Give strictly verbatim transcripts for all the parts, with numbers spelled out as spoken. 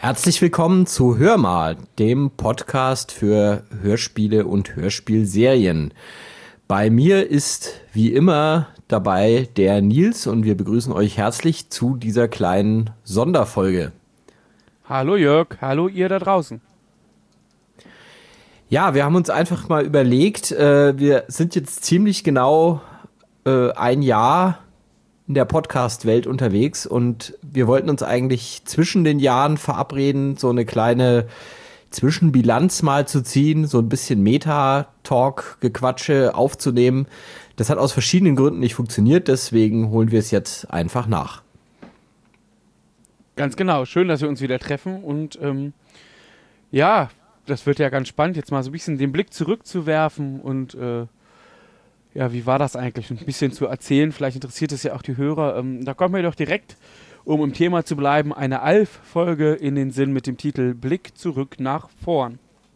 Herzlich willkommen zu Hör mal, dem Podcast für Hörspiele und Hörspielserien. Bei mir ist wie immer dabei der Nils und wir begrüßen euch herzlich zu dieser kleinen Sonderfolge. Hallo Jörg, hallo ihr da draußen. Ja, wir haben uns einfach mal überlegt, äh, wir sind jetzt ziemlich genau äh, ein Jahr in der Podcast-Welt unterwegs und wir wollten uns eigentlich zwischen den Jahren verabreden, so eine kleine Zwischenbilanz mal zu ziehen, so ein bisschen Meta-Talk-Gequatsche aufzunehmen. Das hat aus verschiedenen Gründen nicht funktioniert, deswegen holen wir es jetzt einfach nach. Ganz genau, schön, dass wir uns wieder treffen und ähm, ja, das wird ja ganz spannend, jetzt mal so ein bisschen den Blick zurückzuwerfen und äh, ja, wie war das eigentlich? Ein bisschen zu erzählen, vielleicht interessiert es ja auch die Hörer. Ähm, da kommen wir doch direkt, um im Thema zu bleiben, eine Alf-Folge in den Sinn mit dem Titel Blick zurück nach vorn.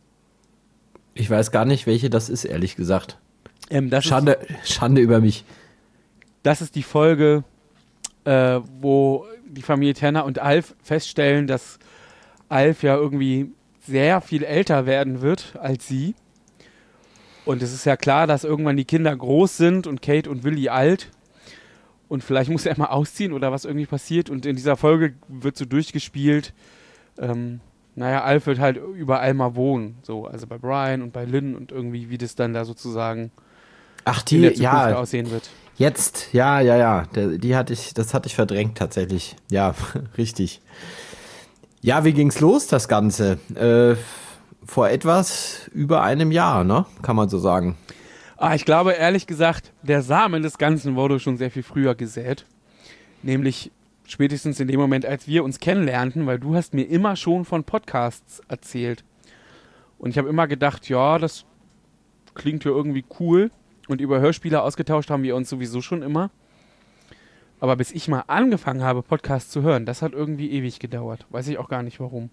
Ich weiß gar nicht, welche das ist, ehrlich gesagt. Ähm, das Schande, ist, Schande über mich. Das ist die Folge, äh, wo die Familie Tanner und Alf feststellen, dass Alf ja irgendwie sehr viel älter werden wird als sie. Und es ist ja klar, dass irgendwann die Kinder groß sind und Kate und Willi alt. Und vielleicht muss er mal ausziehen oder was irgendwie passiert. Und in dieser Folge wird so durchgespielt, ähm, naja, Alf wird halt überall mal wohnen. So, also bei Brian und bei Lynn und irgendwie, wie das dann da sozusagen Ach, die, in der Zukunft ja, aussehen wird. Jetzt, ja, ja, ja, der, die hatte ich, das hatte ich verdrängt tatsächlich. Ja, richtig. Ja, wie ging's los, das Ganze? Äh, vor etwas über einem Jahr, ne? Kann man so sagen. Ah, ich glaube, ehrlich gesagt, der Samen des Ganzen wurde schon sehr viel früher gesät. Nämlich spätestens in dem Moment, als wir uns kennenlernten, weil du hast mir immer schon von Podcasts erzählt. Und ich habe immer gedacht, ja, das klingt ja irgendwie cool. Und über Hörspiele ausgetauscht haben wir uns sowieso schon immer. Aber bis ich mal angefangen habe, Podcasts zu hören, das hat irgendwie ewig gedauert. Weiß ich auch gar nicht, warum.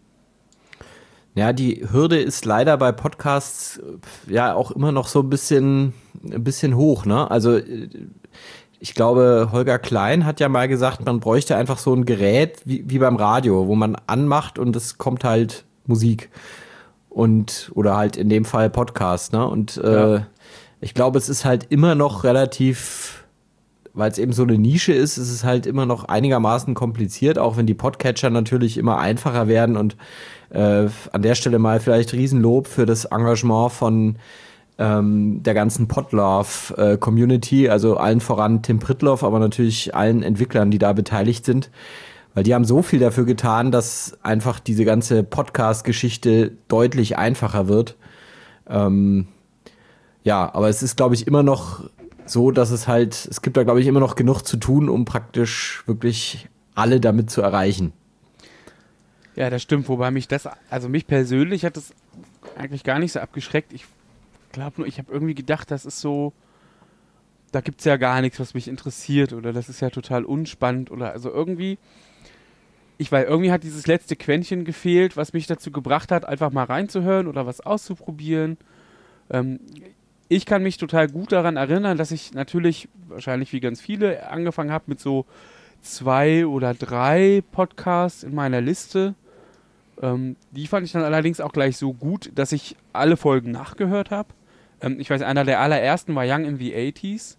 Ja, die Hürde ist leider bei Podcasts ja auch immer noch so ein bisschen, ein bisschen hoch, ne? Also ich glaube, Holger Klein hat ja mal gesagt, man bräuchte einfach so ein Gerät wie, wie beim Radio, wo man anmacht und es kommt halt Musik. Und, oder halt in dem Fall Podcast, ne? Und äh, Ja. ich glaube, es ist halt immer noch relativ, weil es eben so eine Nische ist, ist es halt immer noch einigermaßen kompliziert, auch wenn die Podcatcher natürlich immer einfacher werden. Und äh, an der Stelle mal vielleicht Riesenlob für das Engagement von ähm, der ganzen Podlove-Community, also allen voran Tim Pritlove, aber natürlich allen Entwicklern, die da beteiligt sind. Weil die haben so viel dafür getan, dass einfach diese ganze Podcast-Geschichte deutlich einfacher wird. Ähm, Ja, aber es ist, glaube ich, immer noch so, dass es halt, es gibt da, glaube ich, immer noch genug zu tun, um praktisch wirklich alle damit zu erreichen. Ja, das stimmt. Wobei mich das, also mich persönlich hat das eigentlich gar nicht so abgeschreckt. Ich glaube nur, ich habe irgendwie gedacht, das ist so, da gibt es ja gar nichts, was mich interessiert oder das ist ja total unspannend oder also irgendwie, ich weiß, irgendwie hat dieses letzte Quäntchen gefehlt, was mich dazu gebracht hat, einfach mal reinzuhören oder was auszuprobieren. Ähm, Ich kann mich total gut daran erinnern, dass ich natürlich, wahrscheinlich wie ganz viele, angefangen habe mit so zwei oder drei Podcasts in meiner Liste. Ähm, die fand ich dann allerdings auch gleich so gut, dass ich alle Folgen nachgehört habe. Ähm, ich weiß, einer der allerersten war Young in the achtziger.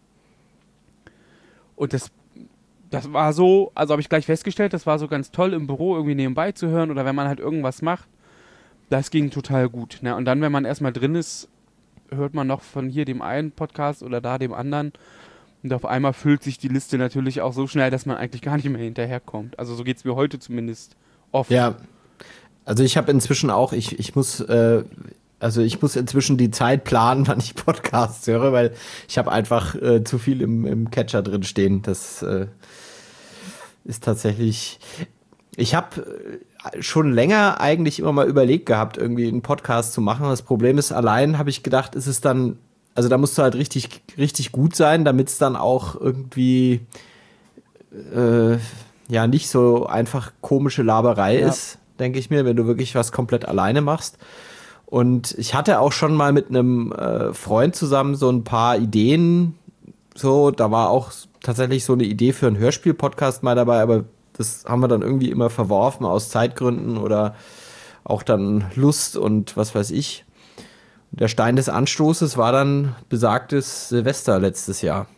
Und das, das war so, also habe ich gleich festgestellt, das war so ganz toll im Büro irgendwie nebenbei zu hören oder wenn man halt irgendwas macht. Das ging total gut. Ne? Und dann, wenn man erstmal drin ist, hört man noch von hier dem einen Podcast oder da dem anderen. Und auf einmal füllt sich die Liste natürlich auch so schnell, dass man eigentlich gar nicht mehr hinterherkommt. Also so geht es mir heute zumindest oft. Ja, also ich habe inzwischen auch, ich, ich muss, äh, also ich muss inzwischen die Zeit planen, wann ich Podcasts höre, weil ich habe einfach äh, zu viel im, im Catcher drin stehen. Das äh, ist tatsächlich. Ich habe schon länger eigentlich immer mal überlegt gehabt, irgendwie einen Podcast zu machen. Das Problem ist, allein habe ich gedacht, ist es dann, also da musst du halt richtig, richtig gut sein, damit es dann auch irgendwie äh, ja nicht so einfach komische Laberei Ja. ist, denke ich mir, wenn du wirklich was komplett alleine machst. Und ich hatte auch schon mal mit einem äh, Freund zusammen so ein paar Ideen. So, da war auch tatsächlich so eine Idee für einen Hörspiel-Podcast mal dabei, aber das haben wir dann irgendwie immer verworfen aus Zeitgründen oder auch dann Lust und was weiß ich. Der Stein des Anstoßes war dann besagtes Silvester letztes Jahr.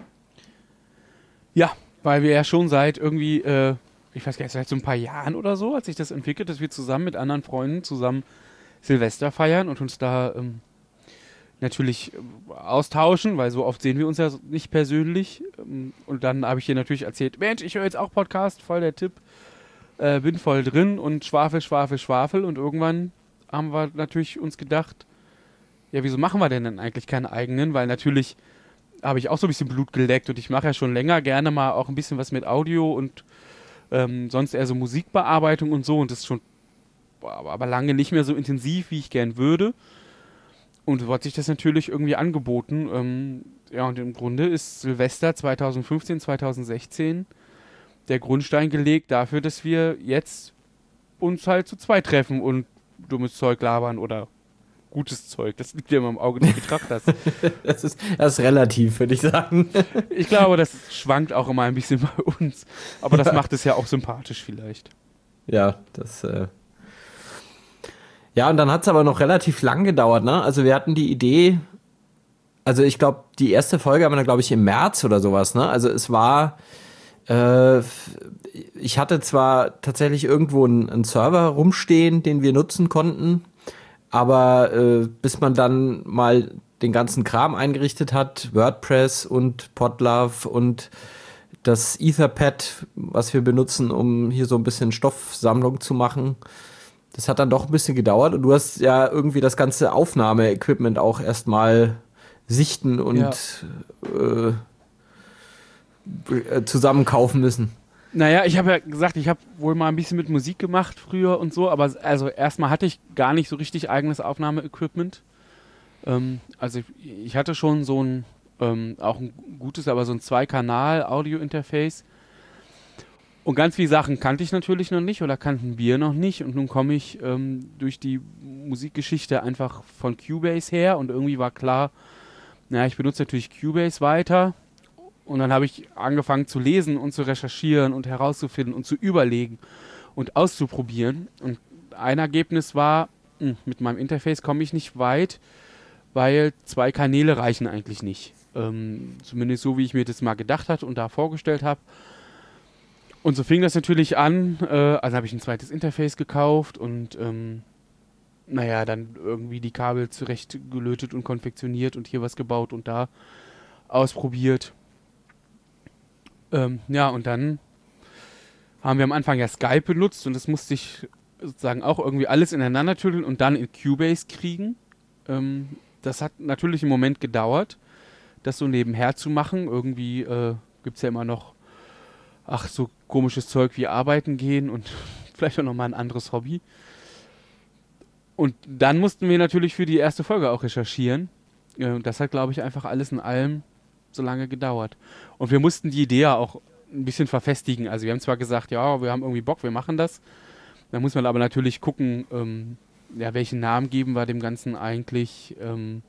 Ja, weil wir ja schon seit irgendwie, äh, ich weiß gar nicht, seit so ein paar Jahren oder so, hat sich das entwickelt, dass wir zusammen mit anderen Freunden zusammen Silvester feiern und uns da ähm, natürlich äh, austauschen, weil so oft sehen wir uns ja nicht persönlich. Ähm, und dann habe ich hier natürlich erzählt, Mensch, ich höre jetzt auch Podcast, voll der Tipp, äh, bin voll drin und schwafel, schwafel, schwafel. Und irgendwann haben wir natürlich uns gedacht, ja, wieso machen wir denn dann eigentlich keine eigenen? Weil natürlich habe ich auch so ein bisschen Blut geleckt und ich mache ja schon länger gerne mal auch ein bisschen was mit Audio und ähm, sonst eher so Musikbearbeitung und so und das ist schon boah, aber lange nicht mehr so intensiv, wie ich gern würde. Und so hat sich das natürlich irgendwie angeboten. Ähm, ja, und im Grunde ist Silvester zwanzig fünfzehn, zwanzig sechzehn der Grundstein gelegt dafür, dass wir jetzt uns halt zu zweit treffen und dummes Zeug labern oder gutes Zeug. Das liegt ja immer im Auge des Betrachters. Das ist, das ist relativ, würde ich sagen. Ich glaube, das schwankt auch immer ein bisschen bei uns. Aber das macht es ja auch sympathisch vielleicht. Ja, das. Äh ja, und dann hat es aber noch relativ lang gedauert, ne? Also wir hatten die Idee, also ich glaube, die erste Folge haben wir dann, glaube ich, im März oder sowas, ne? Also es war, äh, ich hatte zwar tatsächlich irgendwo einen, einen Server rumstehen, den wir nutzen konnten, aber äh, bis man dann mal den ganzen Kram eingerichtet hat, WordPress und Podlove und das Etherpad, was wir benutzen, um hier so ein bisschen Stoffsammlung zu machen, das hat dann doch ein bisschen gedauert. Und du hast ja irgendwie das ganze Aufnahmeequipment auch erstmal sichten und ja. äh, zusammen kaufen müssen. Naja, ich habe ja gesagt, ich habe wohl mal ein bisschen mit Musik gemacht früher und so, aber also erstmal hatte ich gar nicht so richtig eigenes Aufnahmeequipment. Ähm, also ich, ich hatte schon so ein, ähm, auch ein gutes, aber so ein Zwei-Kanal-Audio-Interface. Und ganz viele Sachen kannte ich natürlich noch nicht oder kannten wir noch nicht. Und nun komme ich ähm, durch die Musikgeschichte einfach von Cubase her und irgendwie war klar, naja, ich benutze natürlich Cubase weiter. Und dann habe ich angefangen zu lesen und zu recherchieren und herauszufinden und zu überlegen und auszuprobieren. Und ein Ergebnis war, mh, mit meinem Interface komme ich nicht weit, weil zwei Kanäle reichen eigentlich nicht. Ähm, zumindest so, wie ich mir das mal gedacht hatte und da vorgestellt habe. Und so fing das natürlich an. Äh, also habe ich ein zweites Interface gekauft und ähm, naja, dann irgendwie die Kabel zurechtgelötet und konfektioniert und hier was gebaut und da ausprobiert. Ähm, ja, und dann haben wir am Anfang ja Skype benutzt und das musste ich sozusagen auch irgendwie alles ineinander tüdeln und dann in Cubase kriegen. Ähm, das hat natürlich einen Moment gedauert, das so nebenher zu machen. Irgendwie äh, gibt es ja immer noch, ach, so komisches Zeug wie arbeiten gehen und vielleicht auch nochmal ein anderes Hobby. Und dann mussten wir natürlich für die erste Folge auch recherchieren. Äh, das hat, glaube ich, einfach alles in allem so lange gedauert. Und wir mussten die Idee ja auch ein bisschen verfestigen. Also wir haben zwar gesagt, ja, wir haben irgendwie Bock, wir machen das. Da muss man aber natürlich gucken, ähm, ja, welchen Namen geben wir dem Ganzen eigentlich. Ähm,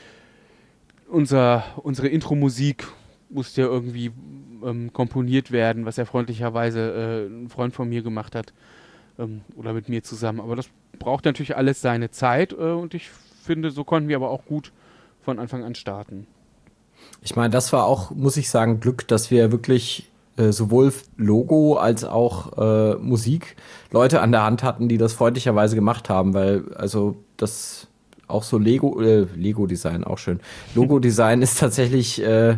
unser, unsere Intro-Musik musste ja irgendwie ähm, komponiert werden, was ja freundlicherweise äh, ein Freund von mir gemacht hat. Ähm, oder mit mir zusammen. Aber das braucht natürlich alles seine Zeit äh, und ich finde, so konnten wir aber auch gut von Anfang an starten. Ich meine, das war auch, muss ich sagen, Glück, dass wir wirklich äh, sowohl Logo als auch äh, Musik Leute an der Hand hatten, die das freundlicherweise gemacht haben, weil also das auch so Lego, äh, Lego-Design auch schön. Logo-Design ist tatsächlich, äh,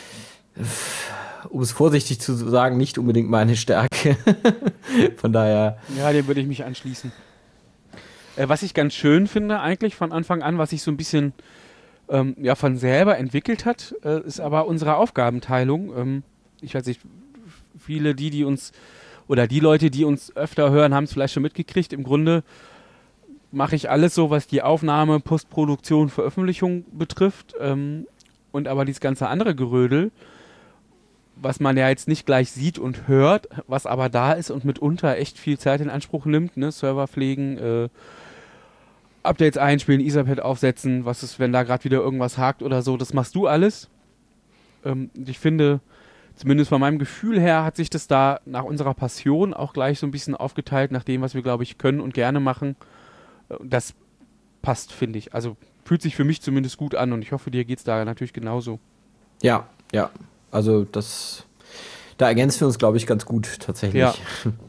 um es vorsichtig zu sagen, nicht unbedingt meine Stärke. Von daher. Ja, dem würde ich mich anschließen. Äh, was ich ganz schön finde eigentlich von Anfang an, was ich so ein bisschen Ähm, ja, von selber entwickelt hat, äh, ist aber unsere Aufgabenteilung. Ähm, ich weiß nicht, viele, die, die uns, oder die Leute, die uns öfter hören, haben es vielleicht schon mitgekriegt. Im Grunde mache ich alles so, was die Aufnahme, Postproduktion, Veröffentlichung betrifft. Ähm, und aber dieses ganze andere Gerödel, was man ja jetzt nicht gleich sieht und hört, was aber da ist und mitunter echt viel Zeit in Anspruch nimmt, ne? Server pflegen, äh, Updates einspielen, Etherpad aufsetzen, was ist, wenn da gerade wieder irgendwas hakt oder so, das machst du alles. Ähm, ich finde, zumindest von meinem Gefühl her hat sich das da nach unserer Passion auch gleich so ein bisschen aufgeteilt, nach dem, was wir, glaube ich, können und gerne machen. Das passt, finde ich. Also fühlt sich für mich zumindest gut an und ich hoffe, dir geht es da natürlich genauso. Ja, ja. Also das, da ergänzen wir uns, glaube ich, ganz gut tatsächlich. Ja.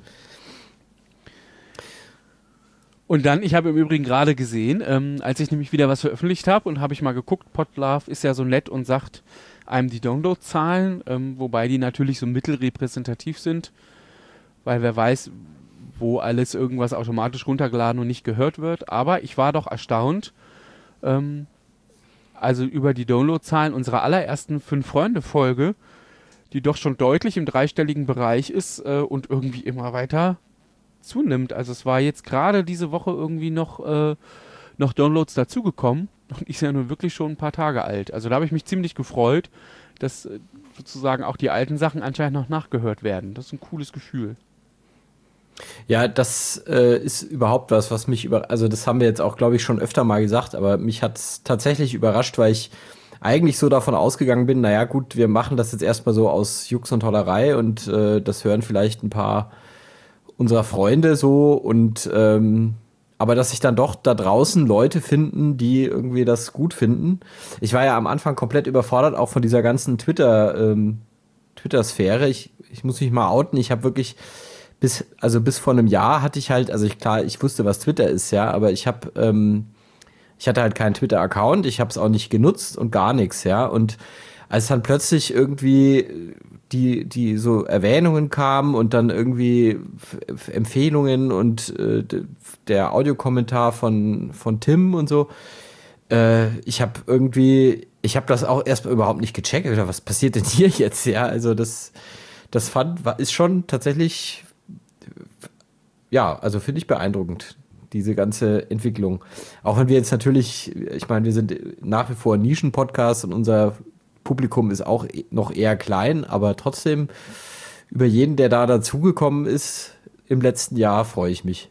Und dann, ich habe im Übrigen gerade gesehen, ähm, als ich nämlich wieder was veröffentlicht habe und habe ich mal geguckt, Podlove ist ja so nett und sagt einem die Downloadzahlen, ähm, wobei die natürlich so mittelrepräsentativ sind, weil wer weiß, wo alles irgendwas automatisch runtergeladen und nicht gehört wird. Aber ich war doch erstaunt, ähm, also über die Downloadzahlen unserer allerersten Fünf-Freunde-Folge, die doch schon deutlich im dreistelligen Bereich ist äh, und irgendwie immer weiter zunimmt. Also es war jetzt gerade diese Woche irgendwie noch, äh, noch Downloads dazugekommen und ist ja nun wirklich schon ein paar Tage alt. Also da habe ich mich ziemlich gefreut, dass äh, sozusagen auch die alten Sachen anscheinend noch nachgehört werden. Das ist ein cooles Gefühl. Ja, das äh, ist überhaupt was, was mich über, also das haben wir jetzt auch, glaube ich, schon öfter mal gesagt, aber mich hat es tatsächlich überrascht, weil ich eigentlich so davon ausgegangen bin, naja gut, wir machen das jetzt erstmal so aus Jux und Tollerei und äh, das hören vielleicht ein paar unserer Freunde so und ähm, aber dass sich dann doch da draußen Leute finden, die irgendwie das gut finden. Ich war ja am Anfang komplett überfordert, auch von dieser ganzen Twitter, ähm, Twitter-Sphäre. Ich, ich muss mich mal outen, ich habe wirklich bis, also bis vor einem Jahr hatte ich halt, also ich klar, ich wusste, was Twitter ist, ja, aber ich habe, ähm, ich hatte halt keinen Twitter-Account, ich habe es auch nicht genutzt und gar nichts, ja. Und als dann plötzlich irgendwie die, die so Erwähnungen kamen und dann irgendwie F- Empfehlungen und äh, d- der Audiokommentar von, von Tim und so, äh, ich habe irgendwie, ich habe das auch erstmal überhaupt nicht gecheckt. Ich dachte, was passiert denn hier jetzt? Ja, also das, das fand, war, ist schon tatsächlich, ja, also finde ich beeindruckend, diese ganze Entwicklung. Auch wenn wir jetzt natürlich, ich meine, wir sind nach wie vor ein Nischen-Podcast und unser Publikum ist auch noch eher klein, aber trotzdem über jeden, der da dazugekommen ist im letzten Jahr, freue ich mich.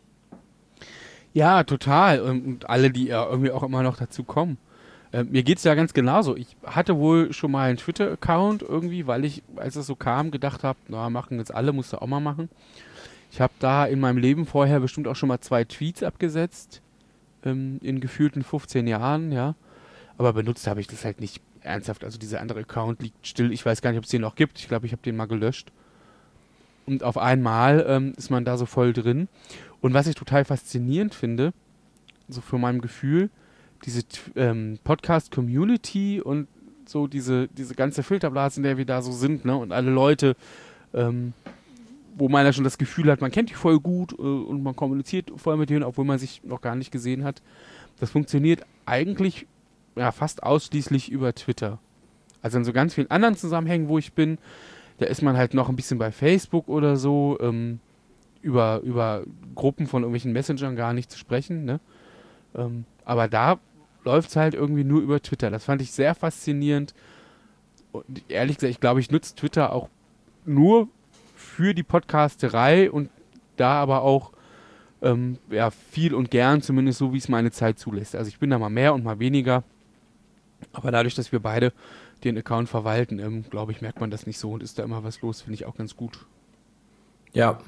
Ja, total. Und alle, die ja irgendwie auch immer noch dazu kommen. Äh, mir geht es ja ganz genauso. Ich hatte wohl schon mal einen Twitter-Account irgendwie, weil ich, als es so kam, gedacht habe, na, machen jetzt alle, musst du auch mal machen. Ich habe da in meinem Leben vorher bestimmt auch schon mal zwei Tweets abgesetzt, ähm, in gefühlten fünfzehn Jahren, ja. Aber benutzt habe ich das halt nicht ernsthaft. Also dieser andere Account liegt still. Ich weiß gar nicht, ob es den noch gibt. Ich glaube, ich habe den mal gelöscht. Und auf einmal ähm, ist man da so voll drin. Und was ich total faszinierend finde, so für mein Gefühl, diese ähm, Podcast-Community und so diese, diese ganze Filterblase, in der wir da so sind, ne? Und alle Leute, ähm, wo man ja schon das Gefühl hat, man kennt die voll gut äh, und man kommuniziert voll mit denen, obwohl man sich noch gar nicht gesehen hat. Das funktioniert eigentlich ja, fast ausschließlich über Twitter. Also in so ganz vielen anderen Zusammenhängen, wo ich bin, da ist man halt noch ein bisschen bei Facebook oder so, ähm, über, über Gruppen von irgendwelchen Messengern gar nicht zu sprechen, ne? Ähm, aber da läuft es halt irgendwie nur über Twitter. Das fand ich sehr faszinierend. Und ehrlich gesagt, ich glaube, ich nutze Twitter auch nur für die Podcasterei und da aber auch ähm, ja, viel und gern, zumindest so, wie es meine Zeit zulässt. Also ich bin da mal mehr und mal weniger. Aber dadurch, dass wir beide den Account verwalten, ähm, glaube ich, merkt man das nicht so und ist da immer was los, finde ich auch ganz gut. Ja.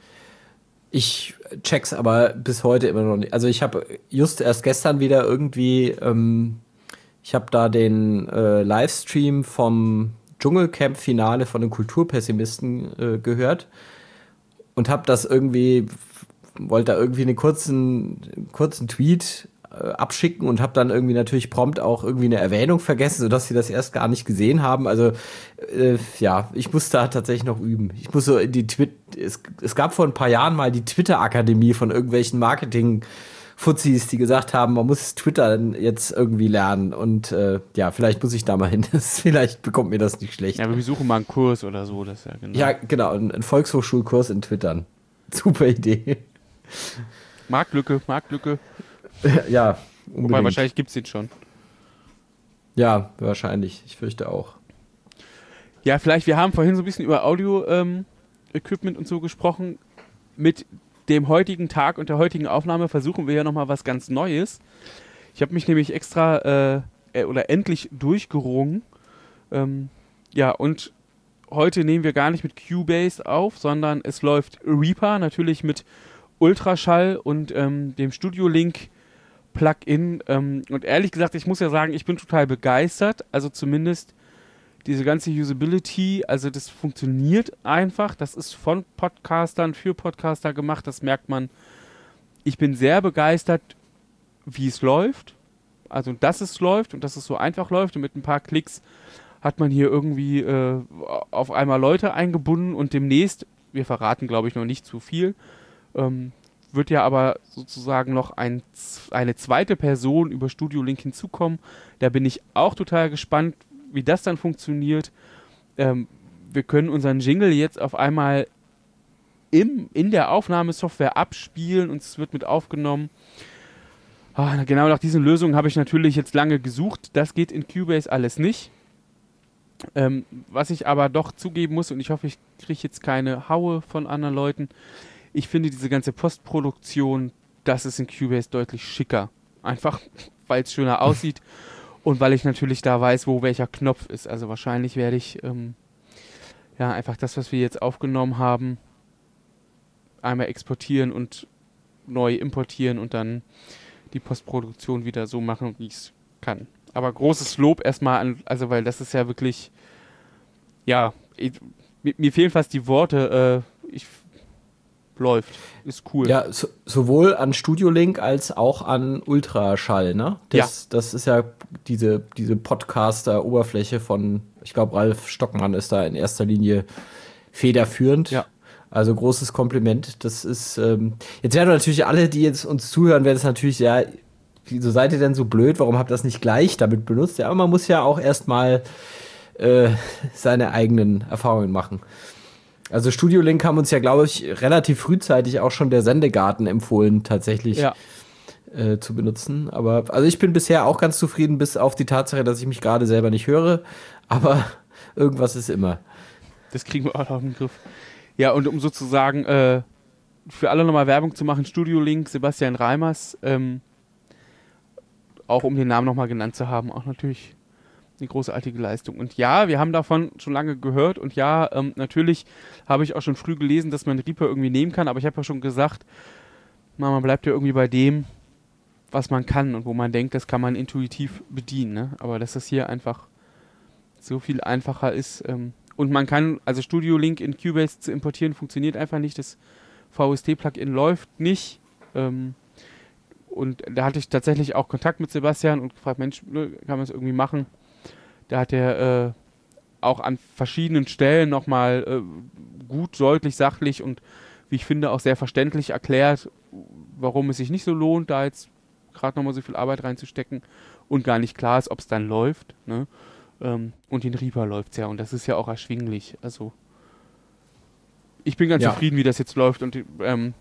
Ich check's aber bis heute immer noch nicht. Also ich habe just erst gestern wieder irgendwie, ähm, ich habe da den äh, Livestream vom Dschungelcamp-Finale von den Kulturpessimisten äh, gehört und habe das irgendwie, wollte da irgendwie einen kurzen, kurzen Tweet äh, abschicken und habe dann irgendwie natürlich prompt auch irgendwie eine Erwähnung vergessen, sodass sie das erst gar nicht gesehen haben. Also äh, ja, ich muss da tatsächlich noch üben. Ich muss so in die Twitter, es, es gab vor ein paar Jahren mal die Twitter-Akademie von irgendwelchen Marketing- Fuzis, die gesagt haben, man muss Twitter jetzt irgendwie lernen und äh, ja, vielleicht muss ich da mal hin. Vielleicht bekommt mir das nicht schlecht. Ja, wir besuchen mal einen Kurs oder so, das ist ja genau. Ja, genau, ein, ein Volkshochschulkurs in Twittern. Super Idee. Marktlücke, Marktlücke. Ja, unbedingt. Wobei, wahrscheinlich gibt es den schon. Ja, wahrscheinlich. Ich fürchte auch. Ja, vielleicht, wir haben vorhin so ein bisschen über Audio-Equipment ähm, und so gesprochen. Mit dem heutigen Tag und der heutigen Aufnahme versuchen wir ja nochmal was ganz Neues. Ich habe mich nämlich extra äh, oder endlich durchgerungen. Ähm, ja, und heute nehmen wir gar nicht mit Cubase auf, sondern es läuft Reaper, natürlich mit Ultraschall und ähm, dem Studio Link Plugin. Ähm, und ehrlich gesagt, ich muss ja sagen, ich bin total begeistert. Also zumindest diese ganze Usability, also das funktioniert einfach. Das ist von Podcastern für Podcaster gemacht, das merkt man. Ich bin sehr begeistert, wie es läuft. Also, dass es läuft und dass es so einfach läuft. Und mit ein paar Klicks hat man hier irgendwie äh, auf einmal Leute eingebunden. Und demnächst, wir verraten, glaube ich, noch nicht zu viel, ähm, wird ja aber sozusagen noch ein, eine zweite Person über Studio Link hinzukommen. Da bin ich auch total gespannt, wie das dann funktioniert. Ähm, wir können unseren Jingle jetzt auf einmal im, in der Aufnahmesoftware abspielen und es wird mit aufgenommen. Ah, genau nach diesen Lösungen habe ich natürlich jetzt lange gesucht. Das geht in Cubase alles nicht. Ähm, was ich aber doch zugeben muss, und ich hoffe, ich kriege jetzt keine Haue von anderen Leuten, ich finde diese ganze Postproduktion, das ist in Cubase deutlich schicker. Einfach, weil es schöner aussieht und weil ich natürlich da weiß, wo welcher Knopf ist. Also wahrscheinlich werde ich ähm, ja einfach das, was wir jetzt aufgenommen haben, einmal exportieren und neu importieren und dann die Postproduktion wieder so machen, wie ich es kann. Aber großes Lob erstmal an, also weil das ist ja wirklich, ja, ich, mir, mir fehlen fast die Worte, äh, ich, läuft, ist cool. Ja, so, sowohl an Studio Link als auch an Ultraschall, ne? Das, ja. Das ist ja diese, diese Podcaster-Oberfläche von, ich glaube, Ralf Stockmann ist da in erster Linie federführend. Ja. Also großes Kompliment. Das ist, ähm, jetzt werden natürlich alle, die jetzt uns zuhören, werden es natürlich, ja, wieso seid ihr denn so blöd? Warum habt ihr das nicht gleich damit benutzt? Ja, aber man muss ja auch erstmal äh, seine eigenen Erfahrungen machen. Also Studio Link haben uns ja, glaube ich, relativ frühzeitig auch schon der Sendegarten empfohlen, tatsächlich ja. äh, zu benutzen. Aber also ich bin bisher auch ganz zufrieden, bis auf die Tatsache, dass ich mich gerade selber nicht höre. Aber irgendwas ist immer. Das kriegen wir auch auf den Griff. Ja, und um sozusagen äh, für alle nochmal Werbung zu machen, Studio Link, Sebastian Reimers, ähm, auch um den Namen nochmal genannt zu haben, auch natürlich eine großartige Leistung. Und ja, wir haben davon schon lange gehört und ja, ähm, natürlich habe ich auch schon früh gelesen, dass man Reaper irgendwie nehmen kann, aber ich habe ja schon gesagt, na, man bleibt ja irgendwie bei dem, was man kann und wo man denkt, das kann man intuitiv bedienen, ne? Aber dass das hier einfach so viel einfacher ist, ähm, und man kann, also Studio Link in Cubase zu importieren, funktioniert einfach nicht. Das V S T-Plugin läuft nicht. Ähm, und da hatte ich tatsächlich auch Kontakt mit Sebastian und gefragt, Mensch, kann man das irgendwie machen? Da hat er äh, auch an verschiedenen Stellen nochmal äh, gut, deutlich, sachlich und wie ich finde auch sehr verständlich erklärt, warum es sich nicht so lohnt, da jetzt gerade nochmal so viel Arbeit reinzustecken und gar nicht klar ist, ob es dann läuft, ne? Und in Reaper läuft es ja und das ist ja auch erschwinglich. Also ich bin ganz ja. zufrieden, wie das jetzt läuft und ähm,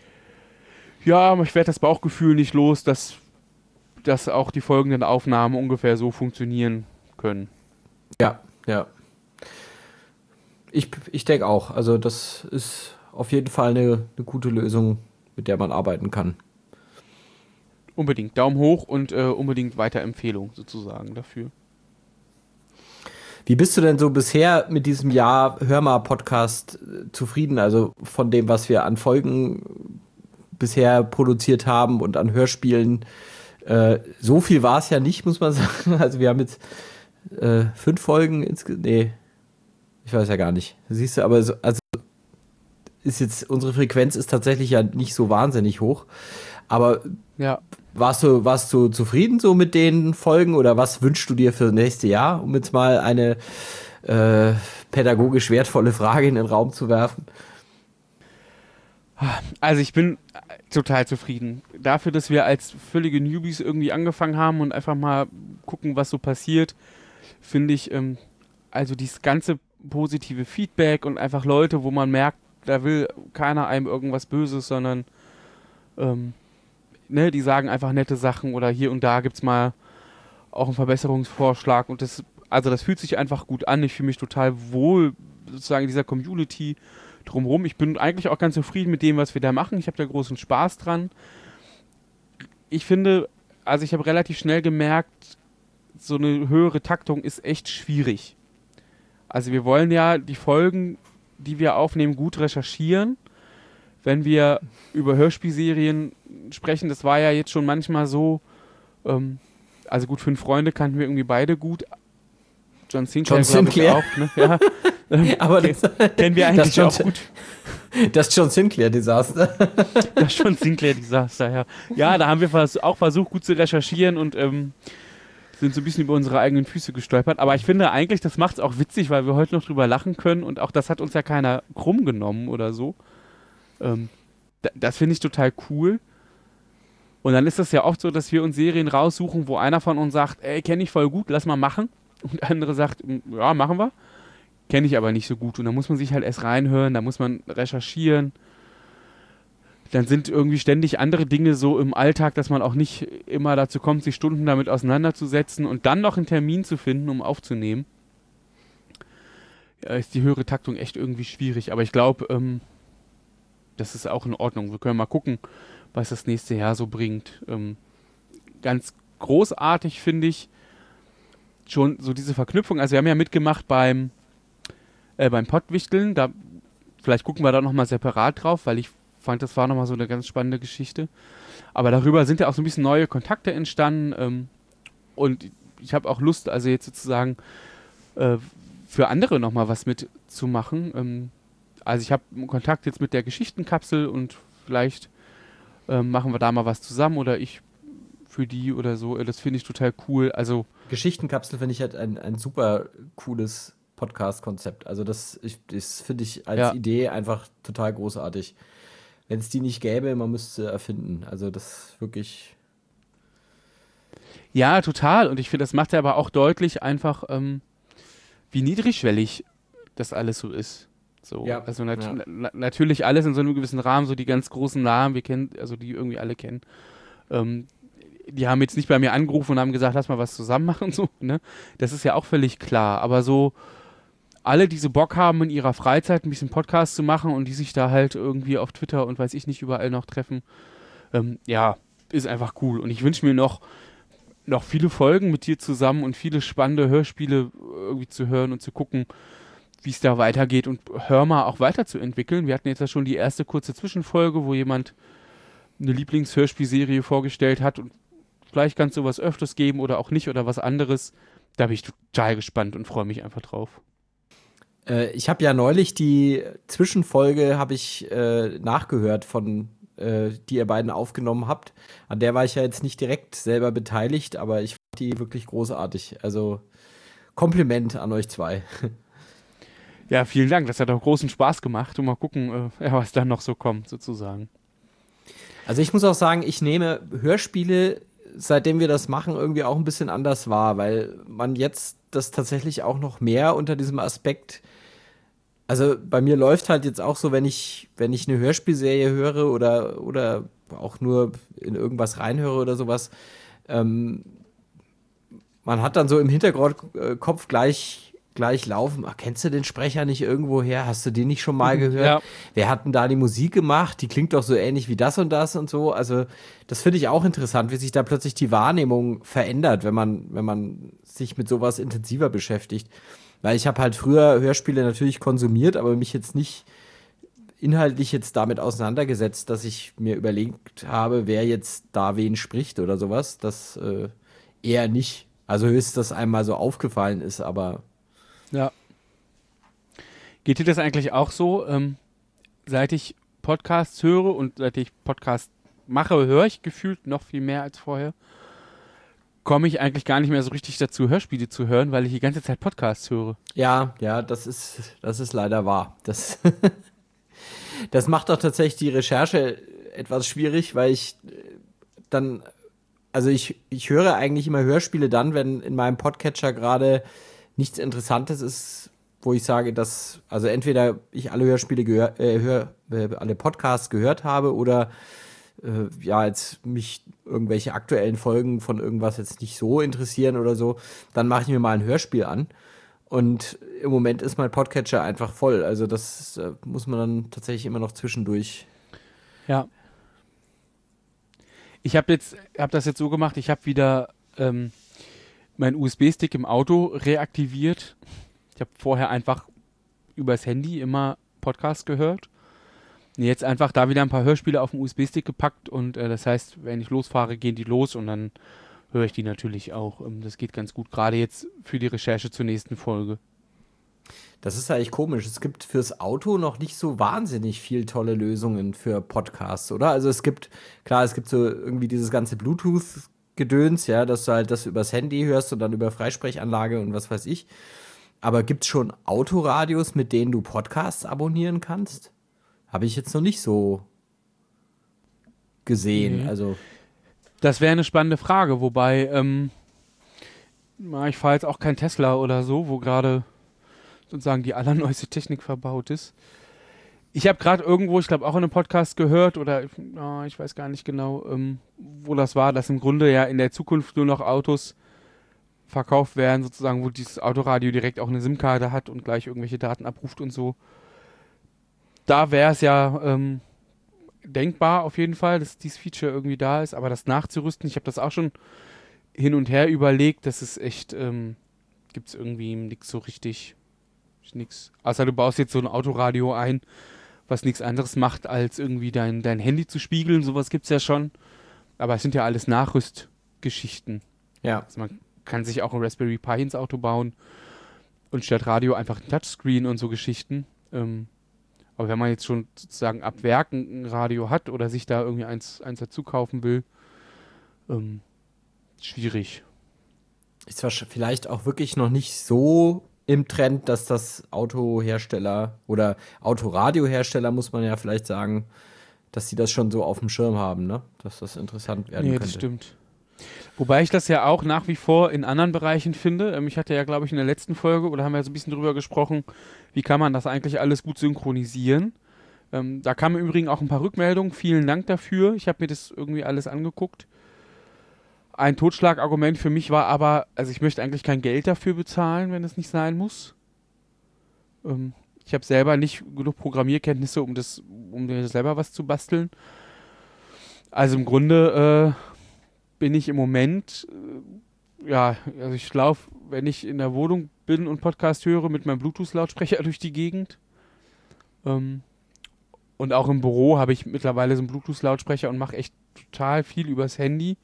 ja, ich werde das Bauchgefühl nicht los, dass, dass auch die folgenden Aufnahmen ungefähr so funktionieren können. Ja, ja. Ich, ich denke auch. Also das ist auf jeden Fall eine, eine gute Lösung, mit der man arbeiten kann. Unbedingt. Daumen hoch und äh, unbedingt Weiterempfehlung sozusagen dafür. Wie bist du denn so bisher mit diesem Jahr Hörmal-Podcast äh, zufrieden? Also von dem, was wir an Folgen bisher produziert haben und an Hörspielen. Äh, so viel war es ja nicht, muss man sagen. Also wir haben jetzt äh, fünf Folgen insgesamt. Nee, ich weiß ja gar nicht. Siehst du, aber so, also ist jetzt, unsere Frequenz ist tatsächlich ja nicht so wahnsinnig hoch. Aber ja. Warst du, warst du zufrieden so mit den Folgen oder was wünschst du dir für das nächste Jahr, um jetzt mal eine äh, pädagogisch wertvolle Frage in den Raum zu werfen? Also ich bin total zufrieden. Dafür, dass wir als völlige Newbies irgendwie angefangen haben und einfach mal gucken, was so passiert, finde ich, ähm, also dieses ganze positive Feedback und einfach Leute, wo man merkt, da will keiner einem irgendwas Böses, sondern ähm, Ne, die sagen einfach nette Sachen oder hier und da gibt es mal auch einen Verbesserungsvorschlag und das, also das fühlt sich einfach gut an. Ich fühle mich total wohl sozusagen in dieser Community drumherum. Ich bin eigentlich auch ganz zufrieden mit dem, was wir da machen. Ich habe da großen Spaß dran. Ich finde, also ich habe relativ schnell gemerkt, so eine höhere Taktung ist echt schwierig. Also wir wollen ja die Folgen, die wir aufnehmen, gut recherchieren. Wenn wir über Hörspielserien sprechen, das war ja jetzt schon manchmal so, ähm, also gut, Fünf Freunde kannten wir irgendwie beide gut. John Sinclair, John Sinclair. auch, ne? Ja. ähm, Aber das, kennen wir eigentlich John, auch gut. Das John Sinclair-Desaster. Das John Sinclair-Desaster, ja. Ja, da haben wir vers- auch versucht, gut zu recherchieren und ähm, sind so ein bisschen über unsere eigenen Füße gestolpert. Aber ich finde eigentlich, das macht es auch witzig, weil wir heute noch drüber lachen können und auch das hat uns ja keiner krumm genommen oder so. Ähm, d- das finde ich total cool. Und dann ist das ja oft so, dass wir uns Serien raussuchen, wo einer von uns sagt, ey, kenne ich voll gut, lass mal machen. Und der andere sagt, ja, machen wir. Kenne ich aber nicht so gut. Und da muss man sich halt erst reinhören, da muss man recherchieren. Dann sind irgendwie ständig andere Dinge so im Alltag, dass man auch nicht immer dazu kommt, sich Stunden damit auseinanderzusetzen und dann noch einen Termin zu finden, um aufzunehmen. Ja, ist die höhere Taktung echt irgendwie schwierig. Aber ich glaube, ähm, das ist auch in Ordnung. Wir können mal gucken, was das nächste Jahr so bringt. Ähm, ganz großartig finde ich schon so diese Verknüpfung. Also wir haben ja mitgemacht beim, äh, beim Pottwichteln. Da, vielleicht gucken wir da nochmal separat drauf, weil ich fand, das war nochmal so eine ganz spannende Geschichte. Aber darüber sind ja auch so ein bisschen neue Kontakte entstanden. Ähm, und ich habe auch Lust, also jetzt sozusagen äh, für andere nochmal was mitzumachen. Ähm, also ich habe Kontakt jetzt mit der Geschichtenkapsel und vielleicht ähm, machen wir da mal was zusammen oder ich für die oder so. Das finde ich total cool. Also Geschichtenkapsel finde ich halt ein, ein super cooles Podcast-Konzept. Also das, ich, das finde ich als Ja. Idee einfach total großartig. Wenn es die nicht gäbe, man müsste erfinden. Also das ist wirklich. ja, total. Und ich finde, das macht ja aber auch deutlich einfach, ähm, wie niedrigschwellig das alles so ist. So, Ja, also nat ja. na natürlich alles in so einem gewissen Rahmen, so die ganz großen Namen, wir kennen, also die irgendwie alle kennen. Ähm, die haben jetzt nicht bei mir angerufen und haben gesagt, lass mal was zusammen machen, so, ne? Das ist ja auch völlig klar. Aber so alle, die so Bock haben, in ihrer Freizeit ein bisschen Podcast zu machen und die sich da halt irgendwie auf Twitter und weiß ich nicht überall noch treffen, ähm, ja, ist einfach cool. Und ich wünsche mir noch, noch viele Folgen mit dir zusammen und viele spannende Hörspiele irgendwie zu hören und zu gucken, wie es da weitergeht und hör mal auch weiterzuentwickeln. Wir hatten jetzt ja schon die erste kurze Zwischenfolge, wo jemand eine Lieblingshörspielserie vorgestellt hat und vielleicht kannst du was öfters geben oder auch nicht oder was anderes. Da bin ich total gespannt und freue mich einfach drauf. Äh, ich habe ja neulich die Zwischenfolge habe ich äh, nachgehört von äh, die ihr beiden aufgenommen habt. An der war ich ja jetzt nicht direkt selber beteiligt, aber ich fand die wirklich großartig. Also Kompliment an euch zwei. Ja, vielen Dank. Das hat auch großen Spaß gemacht. Und mal gucken, äh, ja, was dann noch so kommt, sozusagen. Also ich muss auch sagen, ich nehme Hörspiele, seitdem wir das machen, irgendwie auch ein bisschen anders wahr, weil man jetzt das tatsächlich auch noch mehr unter diesem Aspekt. Also bei mir läuft halt jetzt auch so, wenn ich, wenn ich eine Hörspielserie höre oder, oder auch nur in irgendwas reinhöre oder sowas, ähm, man hat dann so im Hintergrundkopf gleich, gleich laufen, ach, kennst du den Sprecher nicht irgendwo her? Hast du den nicht schon mal gehört? Ja. Wer hat denn da die Musik gemacht? Die klingt doch so ähnlich wie das und das und so. Also das finde ich auch interessant, wie sich da plötzlich die Wahrnehmung verändert, wenn man, wenn man sich mit sowas intensiver beschäftigt. Weil ich habe halt früher Hörspiele natürlich konsumiert, aber mich jetzt nicht inhaltlich jetzt damit auseinandergesetzt, dass ich mir überlegt habe, wer jetzt da wen spricht oder sowas. Das äh, eher nicht. Also höchstens, dass einem mal so aufgefallen ist, aber Ja. Geht dir das eigentlich auch so? Ähm, seit ich Podcasts höre und seit ich Podcasts mache, höre ich gefühlt noch viel mehr als vorher. Komme ich eigentlich gar nicht mehr so richtig dazu, Hörspiele zu hören, weil ich die ganze Zeit Podcasts höre. ja, ja, das ist, das ist leider wahr. Das, das macht auch tatsächlich die Recherche etwas schwierig, weil ich dann, also ich, ich höre eigentlich immer Hörspiele dann, wenn in meinem Podcatcher gerade nichts Interessantes ist, wo ich sage, dass, also entweder ich alle Hörspiele gehör, äh, hör, äh, alle Podcasts gehört habe oder äh, ja, jetzt mich irgendwelche aktuellen Folgen von irgendwas jetzt nicht so interessieren oder so, dann mache ich mir mal ein Hörspiel an. Und im Moment ist mein Podcatcher einfach voll. Also das äh, muss man dann tatsächlich immer noch zwischendurch. Ja. Ich habe jetzt, habe das jetzt so gemacht, ich habe wieder ähm, meinen U S B-Stick im Auto reaktiviert. Ich habe vorher einfach übers Handy immer Podcast gehört. Jetzt einfach da wieder ein paar Hörspiele auf den U S B-Stick gepackt und äh, das heißt, wenn ich losfahre, gehen die los und dann höre ich die natürlich auch. Ähm, das geht ganz gut, gerade jetzt für die Recherche zur nächsten Folge. Das ist eigentlich komisch. Es gibt fürs Auto noch nicht so wahnsinnig viel tolle Lösungen für Podcasts, oder? Also es gibt, klar, es gibt so irgendwie dieses ganze Bluetooth-Gedöns, ja, dass du halt das übers Handy hörst und dann über Freisprechanlage und was weiß ich. Aber gibt es schon Autoradios, mit denen du Podcasts abonnieren kannst? Habe ich jetzt noch nicht so gesehen. Nee. Also Das wäre eine spannende Frage, wobei ähm, na, ich fahre jetzt auch kein Tesla oder so, wo gerade sozusagen die allerneueste Technik verbaut ist. Ich habe gerade irgendwo, ich glaube auch in einem Podcast gehört oder na, ich weiß gar nicht genau, ähm, wo das war, dass im Grunde ja in der Zukunft nur noch Autos verkauft werden, sozusagen, wo dieses Autoradio direkt auch eine SIM-Karte hat und gleich irgendwelche Daten abruft und so. Da wäre es ja ähm, denkbar auf jeden Fall, dass dieses Feature irgendwie da ist, aber das nachzurüsten, ich habe das auch schon hin und her überlegt, das ist echt, ähm, gibt es irgendwie nichts so richtig, nix. Außer du baust jetzt so ein Autoradio ein, was nichts anderes macht, als irgendwie dein, dein Handy zu spiegeln, sowas gibt es ja schon, aber es sind ja alles Nachrüstgeschichten. ja. Also man kann sich auch ein Raspberry Pi ins Auto bauen und statt Radio einfach ein Touchscreen und so Geschichten. Ähm, aber wenn man jetzt schon sozusagen ab Werk ein Radio hat oder sich da irgendwie eins, eins dazu kaufen will, ähm, schwierig. Ist zwar vielleicht auch wirklich noch nicht so im Trend, dass das Autohersteller oder Autoradiohersteller, muss man ja vielleicht sagen, dass sie das schon so auf dem Schirm haben, ne? Dass das interessant werden Nee, könnte. das stimmt. Wobei ich das ja auch nach wie vor in anderen Bereichen finde. Ähm, ich hatte ja, glaube ich, in der letzten Folge, oder haben wir so ein bisschen drüber gesprochen, wie kann man das eigentlich alles gut synchronisieren. Ähm, da kamen im Übrigen auch ein paar Rückmeldungen. Vielen Dank dafür. Ich habe mir das irgendwie alles angeguckt. Ein Totschlagargument für mich war aber, also ich möchte eigentlich kein Geld dafür bezahlen, wenn es nicht sein muss. Ähm, ich habe selber nicht genug Programmierkenntnisse, um das, um mir selber was zu basteln. Also im Grunde äh, bin ich im Moment, äh, ja, also ich laufe, wenn ich in der Wohnung bin und Podcast höre, mit meinem Bluetooth-Lautsprecher durch die Gegend. Ähm, und auch im Büro habe ich mittlerweile so einen Bluetooth-Lautsprecher und mache echt total viel übers Handy.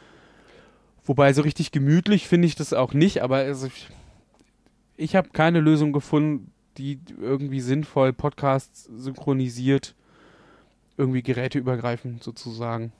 Wobei so richtig gemütlich finde ich das auch nicht, aber also ich, ich habe keine Lösung gefunden, die irgendwie sinnvoll Podcasts synchronisiert, irgendwie geräteübergreifend sozusagen.